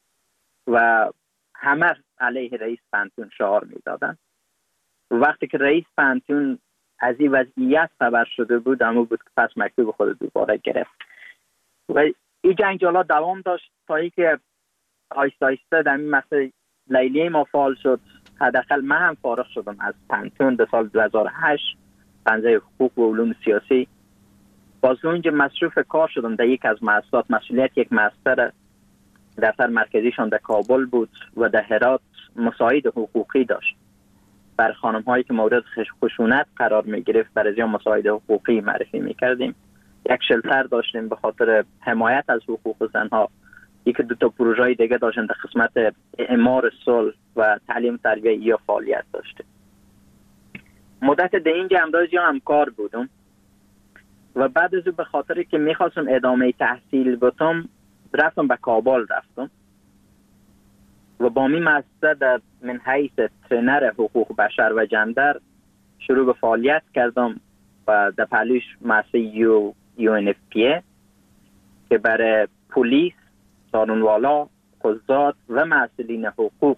و همه علیه رئیس پانتون شعار میدادن. وقتی که رئیس پانتون از این وضعیت خبر شده بود، اما بود که پس مکتوب خود دوباره گرفت و این جنجالا دوام داشت تا اینکه آیسته آیسته در این مسئله لیلی ما فعال شد. حداقل من هم فارغ شدم از پانتون در سال 2008 پنجه حقوق و علوم سیاسی. باز اونجا مصروف کار شدم در یک از مؤسسات. مسئولیت یک مؤسسه دفتر مرکزیشان در کابل بود و در هرات مساعد حقوقی داشت بر خانم هایی که مورد خشونت قرار می گرفت. برای زیان مساعد حقوقی معرفی می کردیم. یک شلتر داشتیم به خاطر حمایت از حقوق زنها. یکی دو تا پروژه دیگه داشتیم در قسمت اعمار صلح و تعلیم تربیه یا فعالیت داشتیم. مدت در اینجا امروز یا همکار بودم و بعد از او به خاطر که میخواستم ادامه تحصیل بتم رفتم به کابل رفتم و با می مؤسسه در من حیث ترینر حقوق بشر و جندر شروع به فعالیت کردم و در پهلوش مؤسسه UNFPA که برای پلیس، سارونوالا، قضات و مسئولین حقوق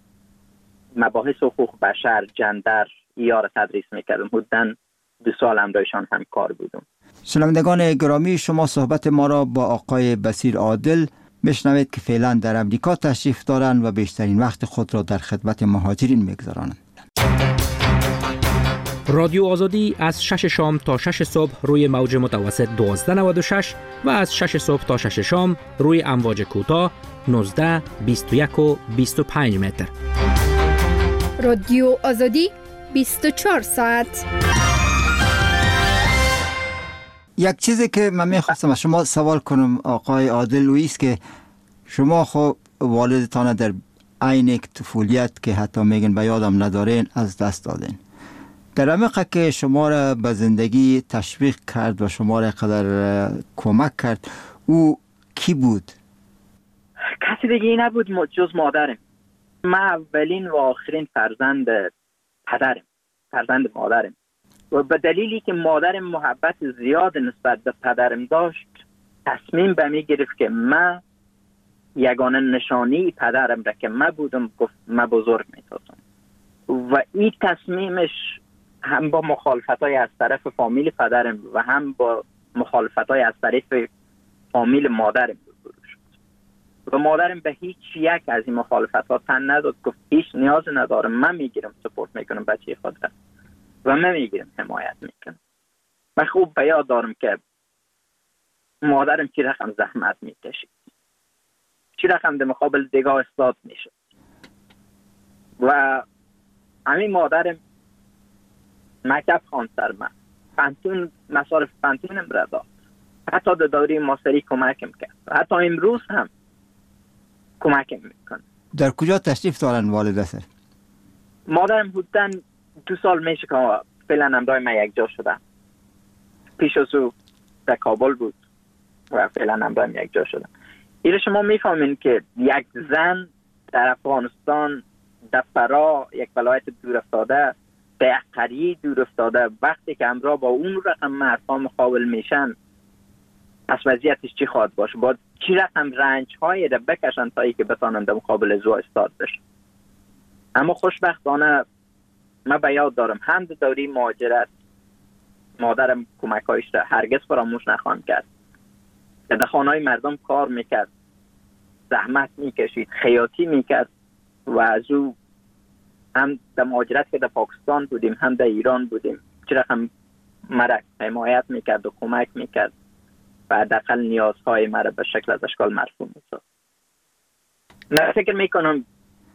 مباحث حقوق بشر، جندر یار تدریس میکردم. حدوداً 2 سال همراهشان همکار بودم. شنوندگان گرامی، شما صحبت ما را با آقای بصیر عادل میشنوید که فعلا در امریکا تشریف دارند و بیشترین وقت خود را در خدمت مهاجرین میگذرانند. رادیو آزادی از 6 شام تا 6 صبح روی موج متوسط 1296 و از 6 صبح تا 6 شام روی امواج کوتاه 19، 21 و 25 متر. رادیو آزادی 24 ساعت. یک چیزی که من میخواستم از شما سوال کنم آقای عادل است که شما خب والدتان در عین طفولیت که حتی میگن به یادم ندارین از دست دادین. در عمق که شما را به زندگی تشویق کرد و شما را قدر کمک کرد، او کی بود؟ کسی دیگه نبود جز مادرم. من اولین و آخرین فرزند مادرم و به دلیلی که مادرم محبت زیاد نسبت به پدرم داشت، تصمیم به می گرفت که من یگانه نشانی پدرم را که من بودم گفت من بزرگ می سازم و این تصمیمش هم با مخالفتای از طرف فامیل پدرم و هم با مخالفتای از طرف فامیل مادرم روبرو شد و مادرم به هیچ یک از این مخالفت‌ها تن نداد. گفت هیچ نیاز ندارم، من میگیرم، سپورت میکنم بچه خود را و من میگیرم، حمایت میکنم. من خوب به یاد دارم که مادرم چی رقم زحمت میکشید، چی رقم در مقابل دیگاه استاد میشد و همین مادرم مکتب خواند سر من، پانتون مصارف پانتونم را داد، حتی در دوره ماستری کمکم کرد، حتی امروز هم کمکم میکنه. در کجا تشریف دارن والدت؟ مادرم حدوداً 2 سال میشه که فعلا همراه من یک جا شدم. پیش از او در کابل بود و فعلا همراه من یک جا شدم. ایره شما میفهمین که یک زن در افغانستان، در فرا، یک ولایت دور افتاده، در یک قریه دور افتاده، وقتی که همراه با اون رقم مردها مقابل میشن، از وضعیتش چی خواهد باشه؟ باید چی رقم رنج هایی را بکشن تا ای که بتانند در مقابل زو استاد بشن. اما خوشبختانه من به یاد دارم هم در دوره مهاجرت مادرم کمک‌هایش را هرگز فراموش نخواهم کرد. در خانه‌های مردم کار میکرد، زحمت میکشید، خیاطی میکرد و از او هم در مهاجرت که در پاکستان بودیم هم در ایران بودیم چرا هم مرا حمایت میکرد و کمک میکرد و حداقل نیازهای مرا به شکل از اشکال مرفوع میساخت. من فکر میکنم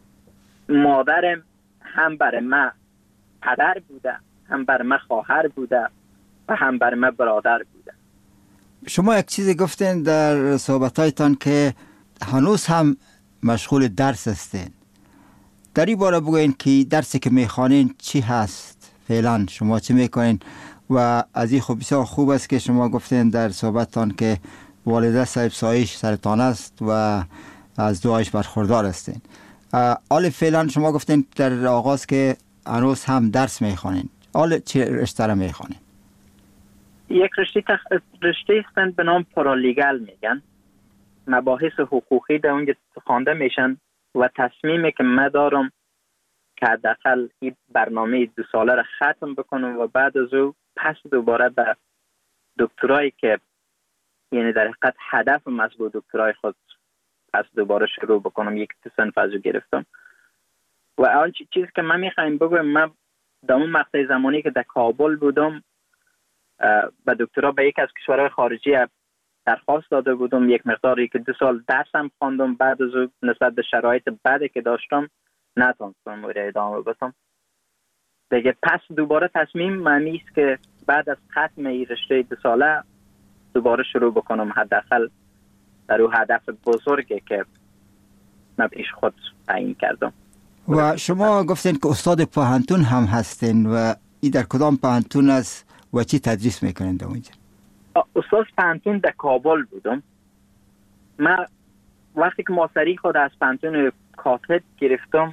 مادرم هم برای من پدر بوده، هم برای من خواهر بوده و هم برای من برادر بوده. شما یک چیزی گفتین در صحبتایتان که هنوز هم مشغول درس هستین. در این باره بگوین که درسی که میخوانین چی هست؟ فعلا شما چی میکنین؟ و از این خوب بسیار خوب است که شما گفتین در صحبتتان که والده صاحب سایش سرطان است و از دعایش برخوردار هستین. حال فعلا شما گفتین در آغاز که هنوز هم درس میخوانین. حال چه رشته را میخوانین؟ یک رشته هستند به نام پارالیگل میگن. مباحث حقوقی در اونجا خوانده میشن و تصمیمی که من دارم که حداقل این برنامه 2 ساله را ختم بکنم و بعد از او پس دوباره به دکترایی که یعنی در حقیقت هدفم از با دکترای خود پس دوباره شروع بکنم. یک صنف از او گرفتم و آن چیزی که من میخوایم بگویم، من در اون مقطع زمانی که در کابل بودم به دکترا به یک از کشورهای خارجی درخواست داده بودم، یک مقداری که 2 سال درسم خواندم. بعد از او نسبت به شرایط بعدی که داشتم نتونستم ادامه بدم دیگه. پس دوباره تصمیم معنی است که بعد از ختم این رشته 2 ساله دوباره شروع بکنم، حداقل در اون هدف بزرگی که من پیش خود تعیین کردم. و شما گفتین که استاد پوهنتون هم هستین و این در کدام پوهنتون است و چی تدریس میکنین در اونجا؟ استاد پوهنتون در کابل بودم. من وقتی که ماستری خود از پوهنتون کاتد گرفتم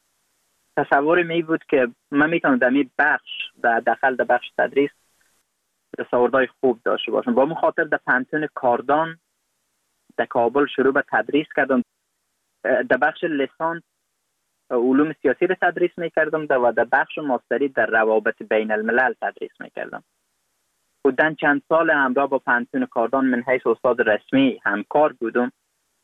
تصور می بود که من میتونم در این بخش در داخل در بخش تدریس تصوردهای خوب داشته باشم. با مخاطر در پوهنتون کاردان در کابل شروع به تدریس کردم. در بخش لیسانس علوم سیاسی را تدریس میکردم و در بخش ماستری در روابط بین الملل تدریس میکردم. بودن چند سال همراه با پوهنتون کاردان من حیث استاد رسمی همکار بودم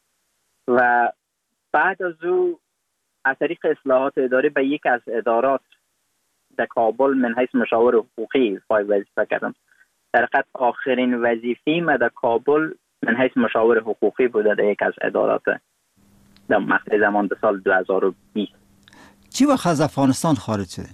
و بعد از او از طریق اصلاحات اداری به یک از ادارات در کابل من حیث مشاور حقوقی وظیفه کردم. در حقیقت آخرین وظیفه‌ای من در کابل من حیث مشاور حقوقی بوده در یک از ادارات در مقطع زمان در سال 2020. چی وقت از افغانستان خارج شده؟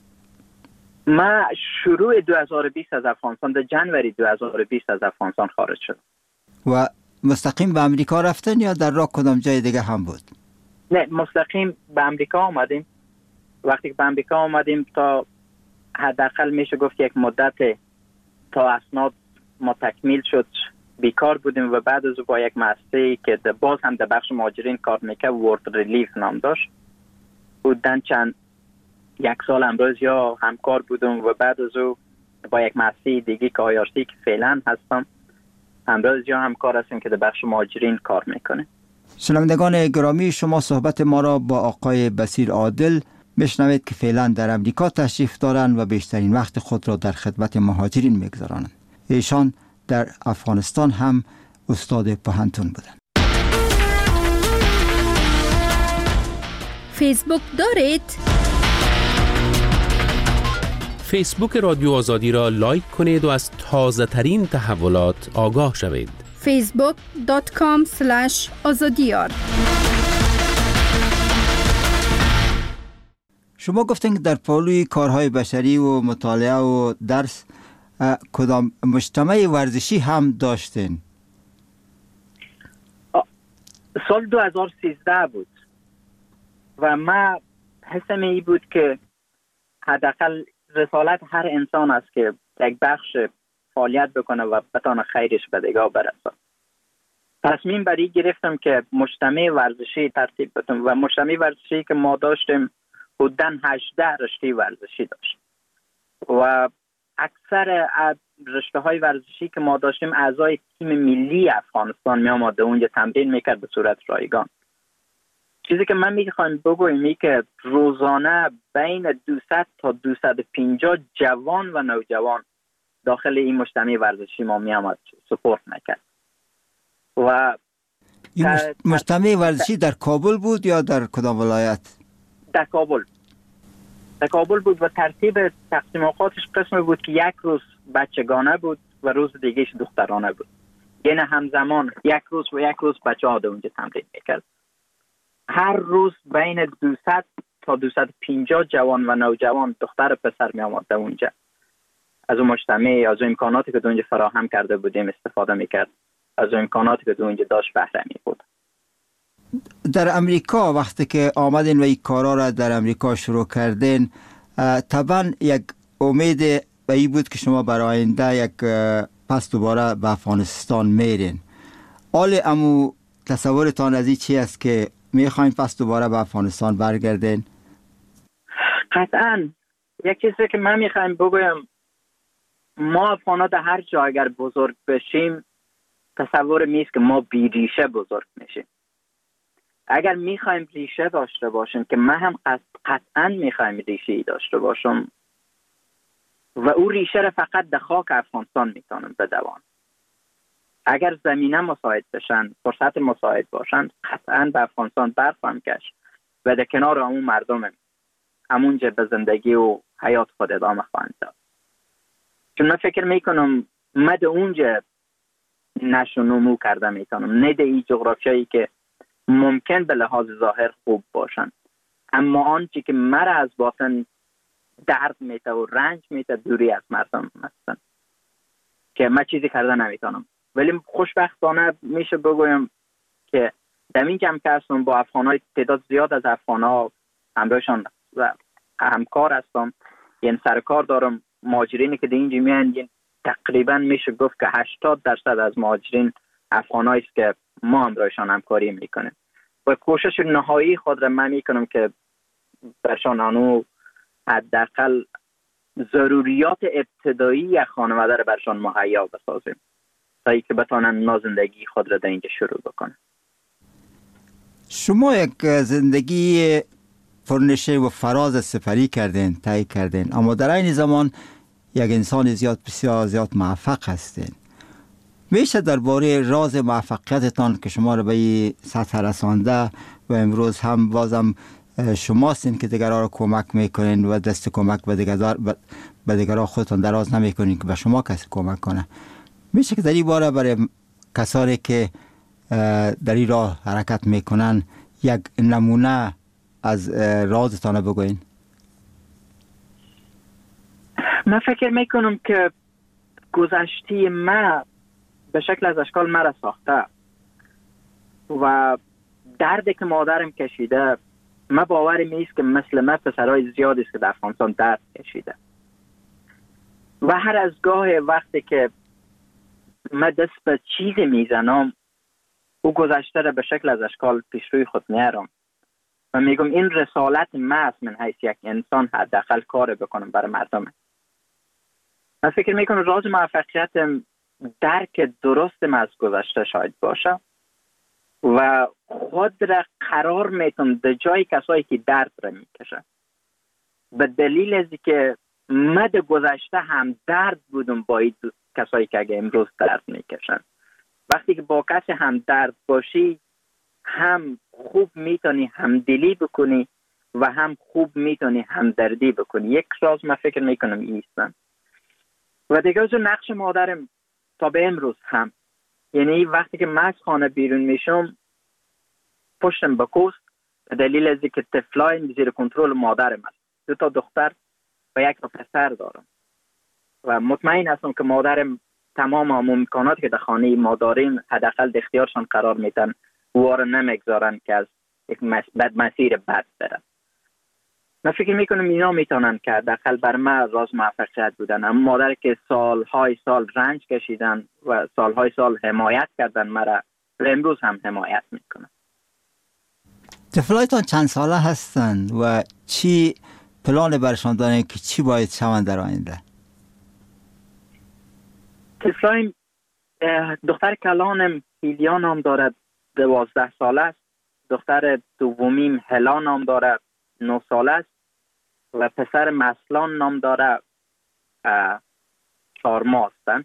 من شروع 2020 از افغانستان، در جنوری 2020 از افغانستان خارج شدم. و مستقیم به امریکا رفتن یا در راه کدام جای دیگه هم بود؟ نه، مستقیم به امریکا آمدیم. وقتی که به امریکا آمدیم تا حداقل میشه گفت یک مدت تا اسناد ما تکمیل شد بیکار بودیم و بعد از با یک مؤسسه‌ای که باز هم در بخش مهاجرین کار میکرد، ورد ریلیف نام داشت، بودن چند 1 سال امروز یا همکار بودم و بعد از او با یک مؤسسه دیگه که آیارسی که فعلا هستم امروز یا همکار هستیم که در بخش مهاجرین کار میکنه. شنوندگان گرامی، شما صحبت ما را با آقای بصیر عادل میشنوید که فعلا در امریکا تشریف دارند و بیشترین وقت خود را در خدمت مهاجرین میگذرانند. ایشان در افغانستان هم استاد پوهنتون بودند. فیسبوک دارید؟ فیسبوک رادیو آزادی را لایک کنید و از تازه ترین تحولات آگاه شوید. facebook.com/azadiyar. شما گفتین که در پالوی کارهای بشری و مطالعه و درس کدام مجتمع ورزشی هم داشتین؟ سال 2013 بود و من حسم این بود که حداقل رسالت هر انسان است که یک بخش فعالیت بکنه و بتانه خیرش به دیگاه برسه. تصمیم بر این گرفتم که مجتمع ورزشی ترتیب بدم و مجتمع ورزشی که ما داشتیم حدوداً 18 رشته ورزشی داشت و اکثر رشته های ورزشی که ما داشتیم اعضای تیم ملی افغانستان می آمده اونجا تمرین میکرد به صورت رایگان. چیزی که من میخوام بگویم این که روزانه بین 200 تا 250 جوان و نوجوان داخل این مجتمع ورزشی ما می آمد سپورت میکرد. و این مجتمع ورزشی در کابل بود یا در کدام ولایت؟ در کابل بود و ترتیب تقسیم اوقاتش قسم بود که یک روز بچگانه بود و روز دیگهش دخترانه بود. یعنی همزمان یک روز بچه ها اونجا تمرین میکرد. هر روز بین 200 تا 250 جوان و نوجوان دختر و پسر می آمد اونجا. از اون مجتمع، از اون امکاناتی که اونجا فراهم کرده بودیم استفاده میکرد. از اون امکاناتی که اونجا داشت بهره می بود. در امریکا وقتی که آمدین و این کارا را در امریکا شروع کردین، طبعا یک امید به این بود که شما برای آینده یک پس دوباره به افغانستان میرین. حال امو تصورتان از این چی است که میخواین پس دوباره به افغانستان برگردین؟ قطعا یک چیزی که من میخوایم بگویم، ما افغانا در هر جا اگر بزرگ بشیم تصور میست که ما بی ریشه بزرگ میشیم. اگر میخوایم ریشه داشته باشیم که من هم قطعا میخوایم ریشه داشته باشم و او ریشه را فقط در خاک افغانستان میتونم بدوام. اگر زمینه مساعد بشن، فرصت مساعد باشن، قطعا به افغانستان برخواهم گشت و در کنار همون مردم همونجا به زندگی و حیات خود ادامه خواهم داد. چون من فکر میکنم من در اونجا نشو نمو کرده میتونم، نه در این جغرافیایی که ممکن به لحاظ ظاهر خوب باشن، اما آنچه که مرا از باطن درد میته و رنج میته دوری از مردم هستن که من چیزی کرده نمیتونم. ولی خوشبختانه میشه بگویم که در این جمع که هستم با افغانهای تعداد زیاد از افغانها همراهشان و همکار هستم، یعنی سرکار دارم. مهاجرینی که در اینجا میان تقریبا میشه گفت که 80% از مهاجرین افغانایی است که ما همراهشان همکاری میکنیم و کوشش نهایی خود را من میکنم که برشان آنو حداقل ضروریات ابتدایی یک خانواده را برشان مهیا بسازیم تا اینکه بتونن نازندگی خود را در اینجا شروع بکنن. شما یک زندگی پرنشه و فراز سپری کردین، طی کردین، اما در این زمان یک انسان بسیار زیاد موفق هستین. میشه درباره راز موفقیتتان که شما را به این سطح رسانده و امروز هم بازم شما هستین که دیگران را کمک میکنین و دست کمک به دیگران خودتان دراز نمیکنین که به شما کسی کمک کنه، میشه که در این باره برای کسانی که در این راه حرکت میکنن یک نمونه از رازتان بگوین؟ من فکر میکنم که گذشته ما به شکل از اشکال مرا ساخته و دردی که مادرم کشیده، من باورم نیست که مثل من پسرهای زیادی است که در افغانستان درد کشیده و هر از گاه وقتی که من دست به چیزی میزنم او گذشته را به شکل از اشکال پیش روی خود میارم و میگم این رسالت من است، من حیث یک انسان حداقل کار بکنم برای مردم. من فکر میکنم راز موفقیتم درک درستم از گذشته شاید باشه و خود را قرار میتونم در جای کسایی که درد را میکشن، به دلیل از که من در گذشته هم درد بودم با این کسایی که اگه امروز درد میکشن. وقتی که با کسی هم درد باشی هم خوب میتونی همدلی بکنی و هم خوب میتونی همدردی بکنی. یک راز من فکر میکنم ایستم و دیگه از نقش مادرم تا به امروز هم، یعنی وقتی که من از خانه بیرون میشم پشتم به کوست به دلیل از که طفلای زیر کنترل مادرم است. 2 دختر و 1 پسر دارم و مطمئن هستم که مادرم تمام امکاناتی که در خانه ما داریم حداقل در اختیارشان قرار میدن و او را نمیگذارن که از یک مسیر بد برن. من فکر میکنم اینا میتونن که حداقل بر من راز موفقیت بودن. اما مادر که سالهای سال رنج کشیدن و سالهای سال حمایت کردن مرا و امروز هم حمایت میکنن. طفلایتان چند ساله هستند و چی پلان برشان دارن که چی باید شوند در آینده؟ طفلایم دختر کلانم هیلیا نام دارد 12 ساله است، دختر دومیم هلا نام دارد 9 ساله است و پسر مسلان نام دارد 4 4 ماه هستند.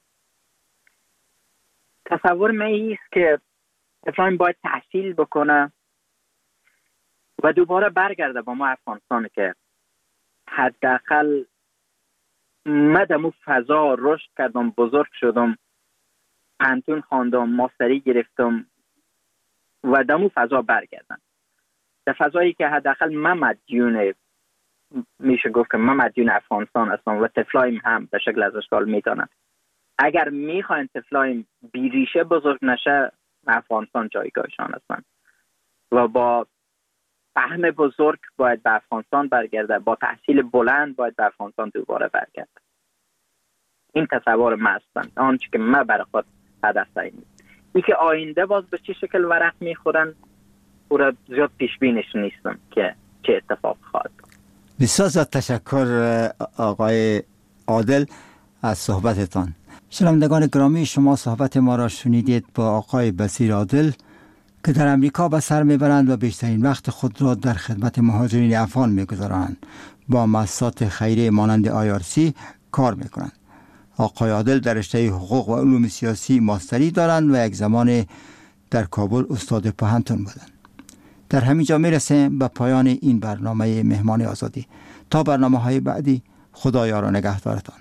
تصور من ایست که طفلان باید تحصیل بکنه و دوباره برگرده با ما افغانستان که حداقل من دمو فضا رشد کردم، بزرگ شدم، پانتون خواندم، ماستری گرفتم و دمو فضا برگردم. در فضایی که حداقل من مدیون، میشه گفت که من مدیون افغانستان هستم و طفلایم هم به شکل از اشکال میتونن. اگر میخواین طفلایم بیریشه بزرگ نشه، افغانستان جایگاهشان هستن و با فهم بزرگ باید به افغانستان برگرده، با تحصیل بلند باید به افغانستان دوباره برگرده. این تصور من هستن، آنچه که من برای خود هدف تعیین. این که آینده باز به چه شکل ورق میخورن او را زیاد پیش بینش نیستم که چه اتفاق خواهد. بسیار زیاد تشکر آقای عادل از صحبتتان. شنوندگان گرامی، شما صحبت ما را شنیدید با آقای بصیر عادل که در امریکا به سر میبرند و بیشترین وقت خود را در خدمت مهاجرین افغان میگذارند. با مؤسسات خیریه مانند IRC کار میکنند. آقای عادل در رشته حقوق و علوم سیاسی ماستری دارند و یک زمان در کابل استاد پوهنتون بودند. در همین جا میرسیم به پایان این برنامه مهمان آزادی. تا برنامه‌های بعدی، خدا یار و نگهدارتان.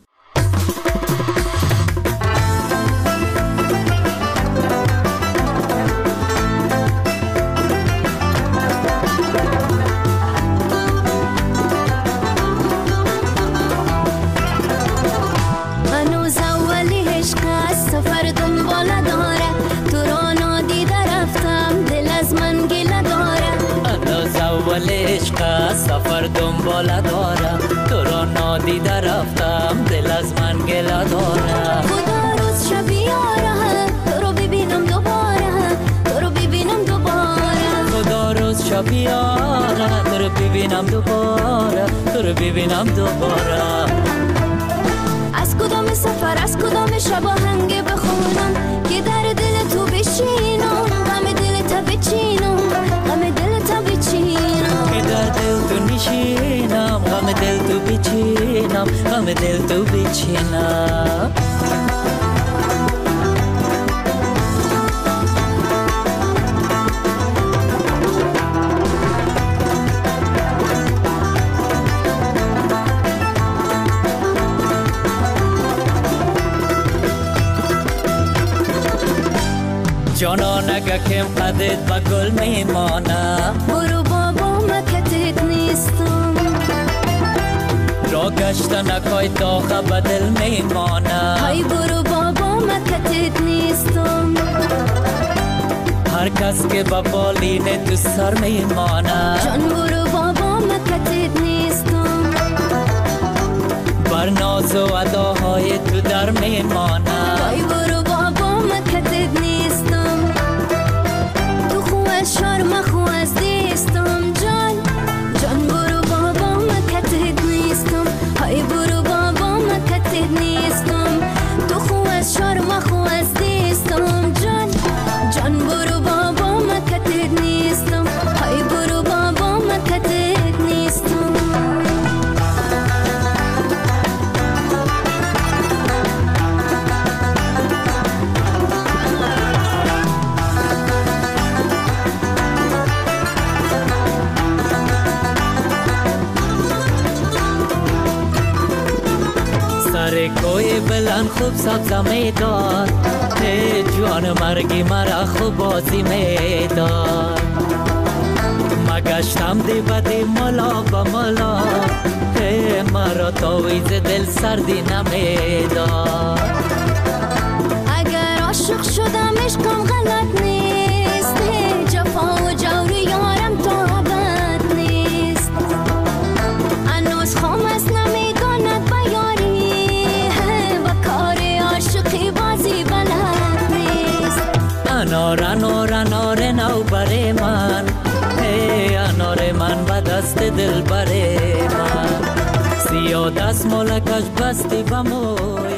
سفر دنباله داره، تو را نادیده رفتم، دل از من گله داره. خدا روز شب یاره، تو رو ببینم دوباره، تو رو ببینم دوباره. خدا روز شب یاره، تو رو ببینم دوباره، تو رو ببینم دوباره. از کدام سفر، از کدام شب آهنگ بخونم که در دل تو بشینم، غم دل تا بچینم، غم دل تا بچینم، که در دل تو نشینم، غم دل تو بچینم، غم دل تو بچینم. جانان اگه کم قدت با گل میمانه، برو بابا مکتت نیستم، را گشتن اکای داغه به دل میمانه. های برو بابا مکتت نیستم، هر کس که با بالین تو سر میمانه. جان برو بابا مکتت نیستم، بر ناز و اداهای تو در میمانه. های برو بابا مکتت نیستم، تو خو از شرم خو از دیستم. جان جان برو بابا مکتت نیستم، های برو بابا مکتت نیستم، تو خو از شرم خو از دیستم. جان جان برو بابا مکتت نیستم، های برو بابا مکتت نیستم. سر کوی بلند خوب سبزه میداد، جوان مرگی مرا خوب بازی میداد. مگشتم دی بدی ملا با ملا، مرا تاویز دل سردی نمیداد. اگر عاشق شدم عشقم غلط نیست، جفا و جور یارم طاقت نیست. هنوز خام است نمیداند بیاری، و کار عاشقی بازی بلد نیست. انار انار انار نو بر من، انار من به دست دل بر من. سیاه دست مالکش بستی بموی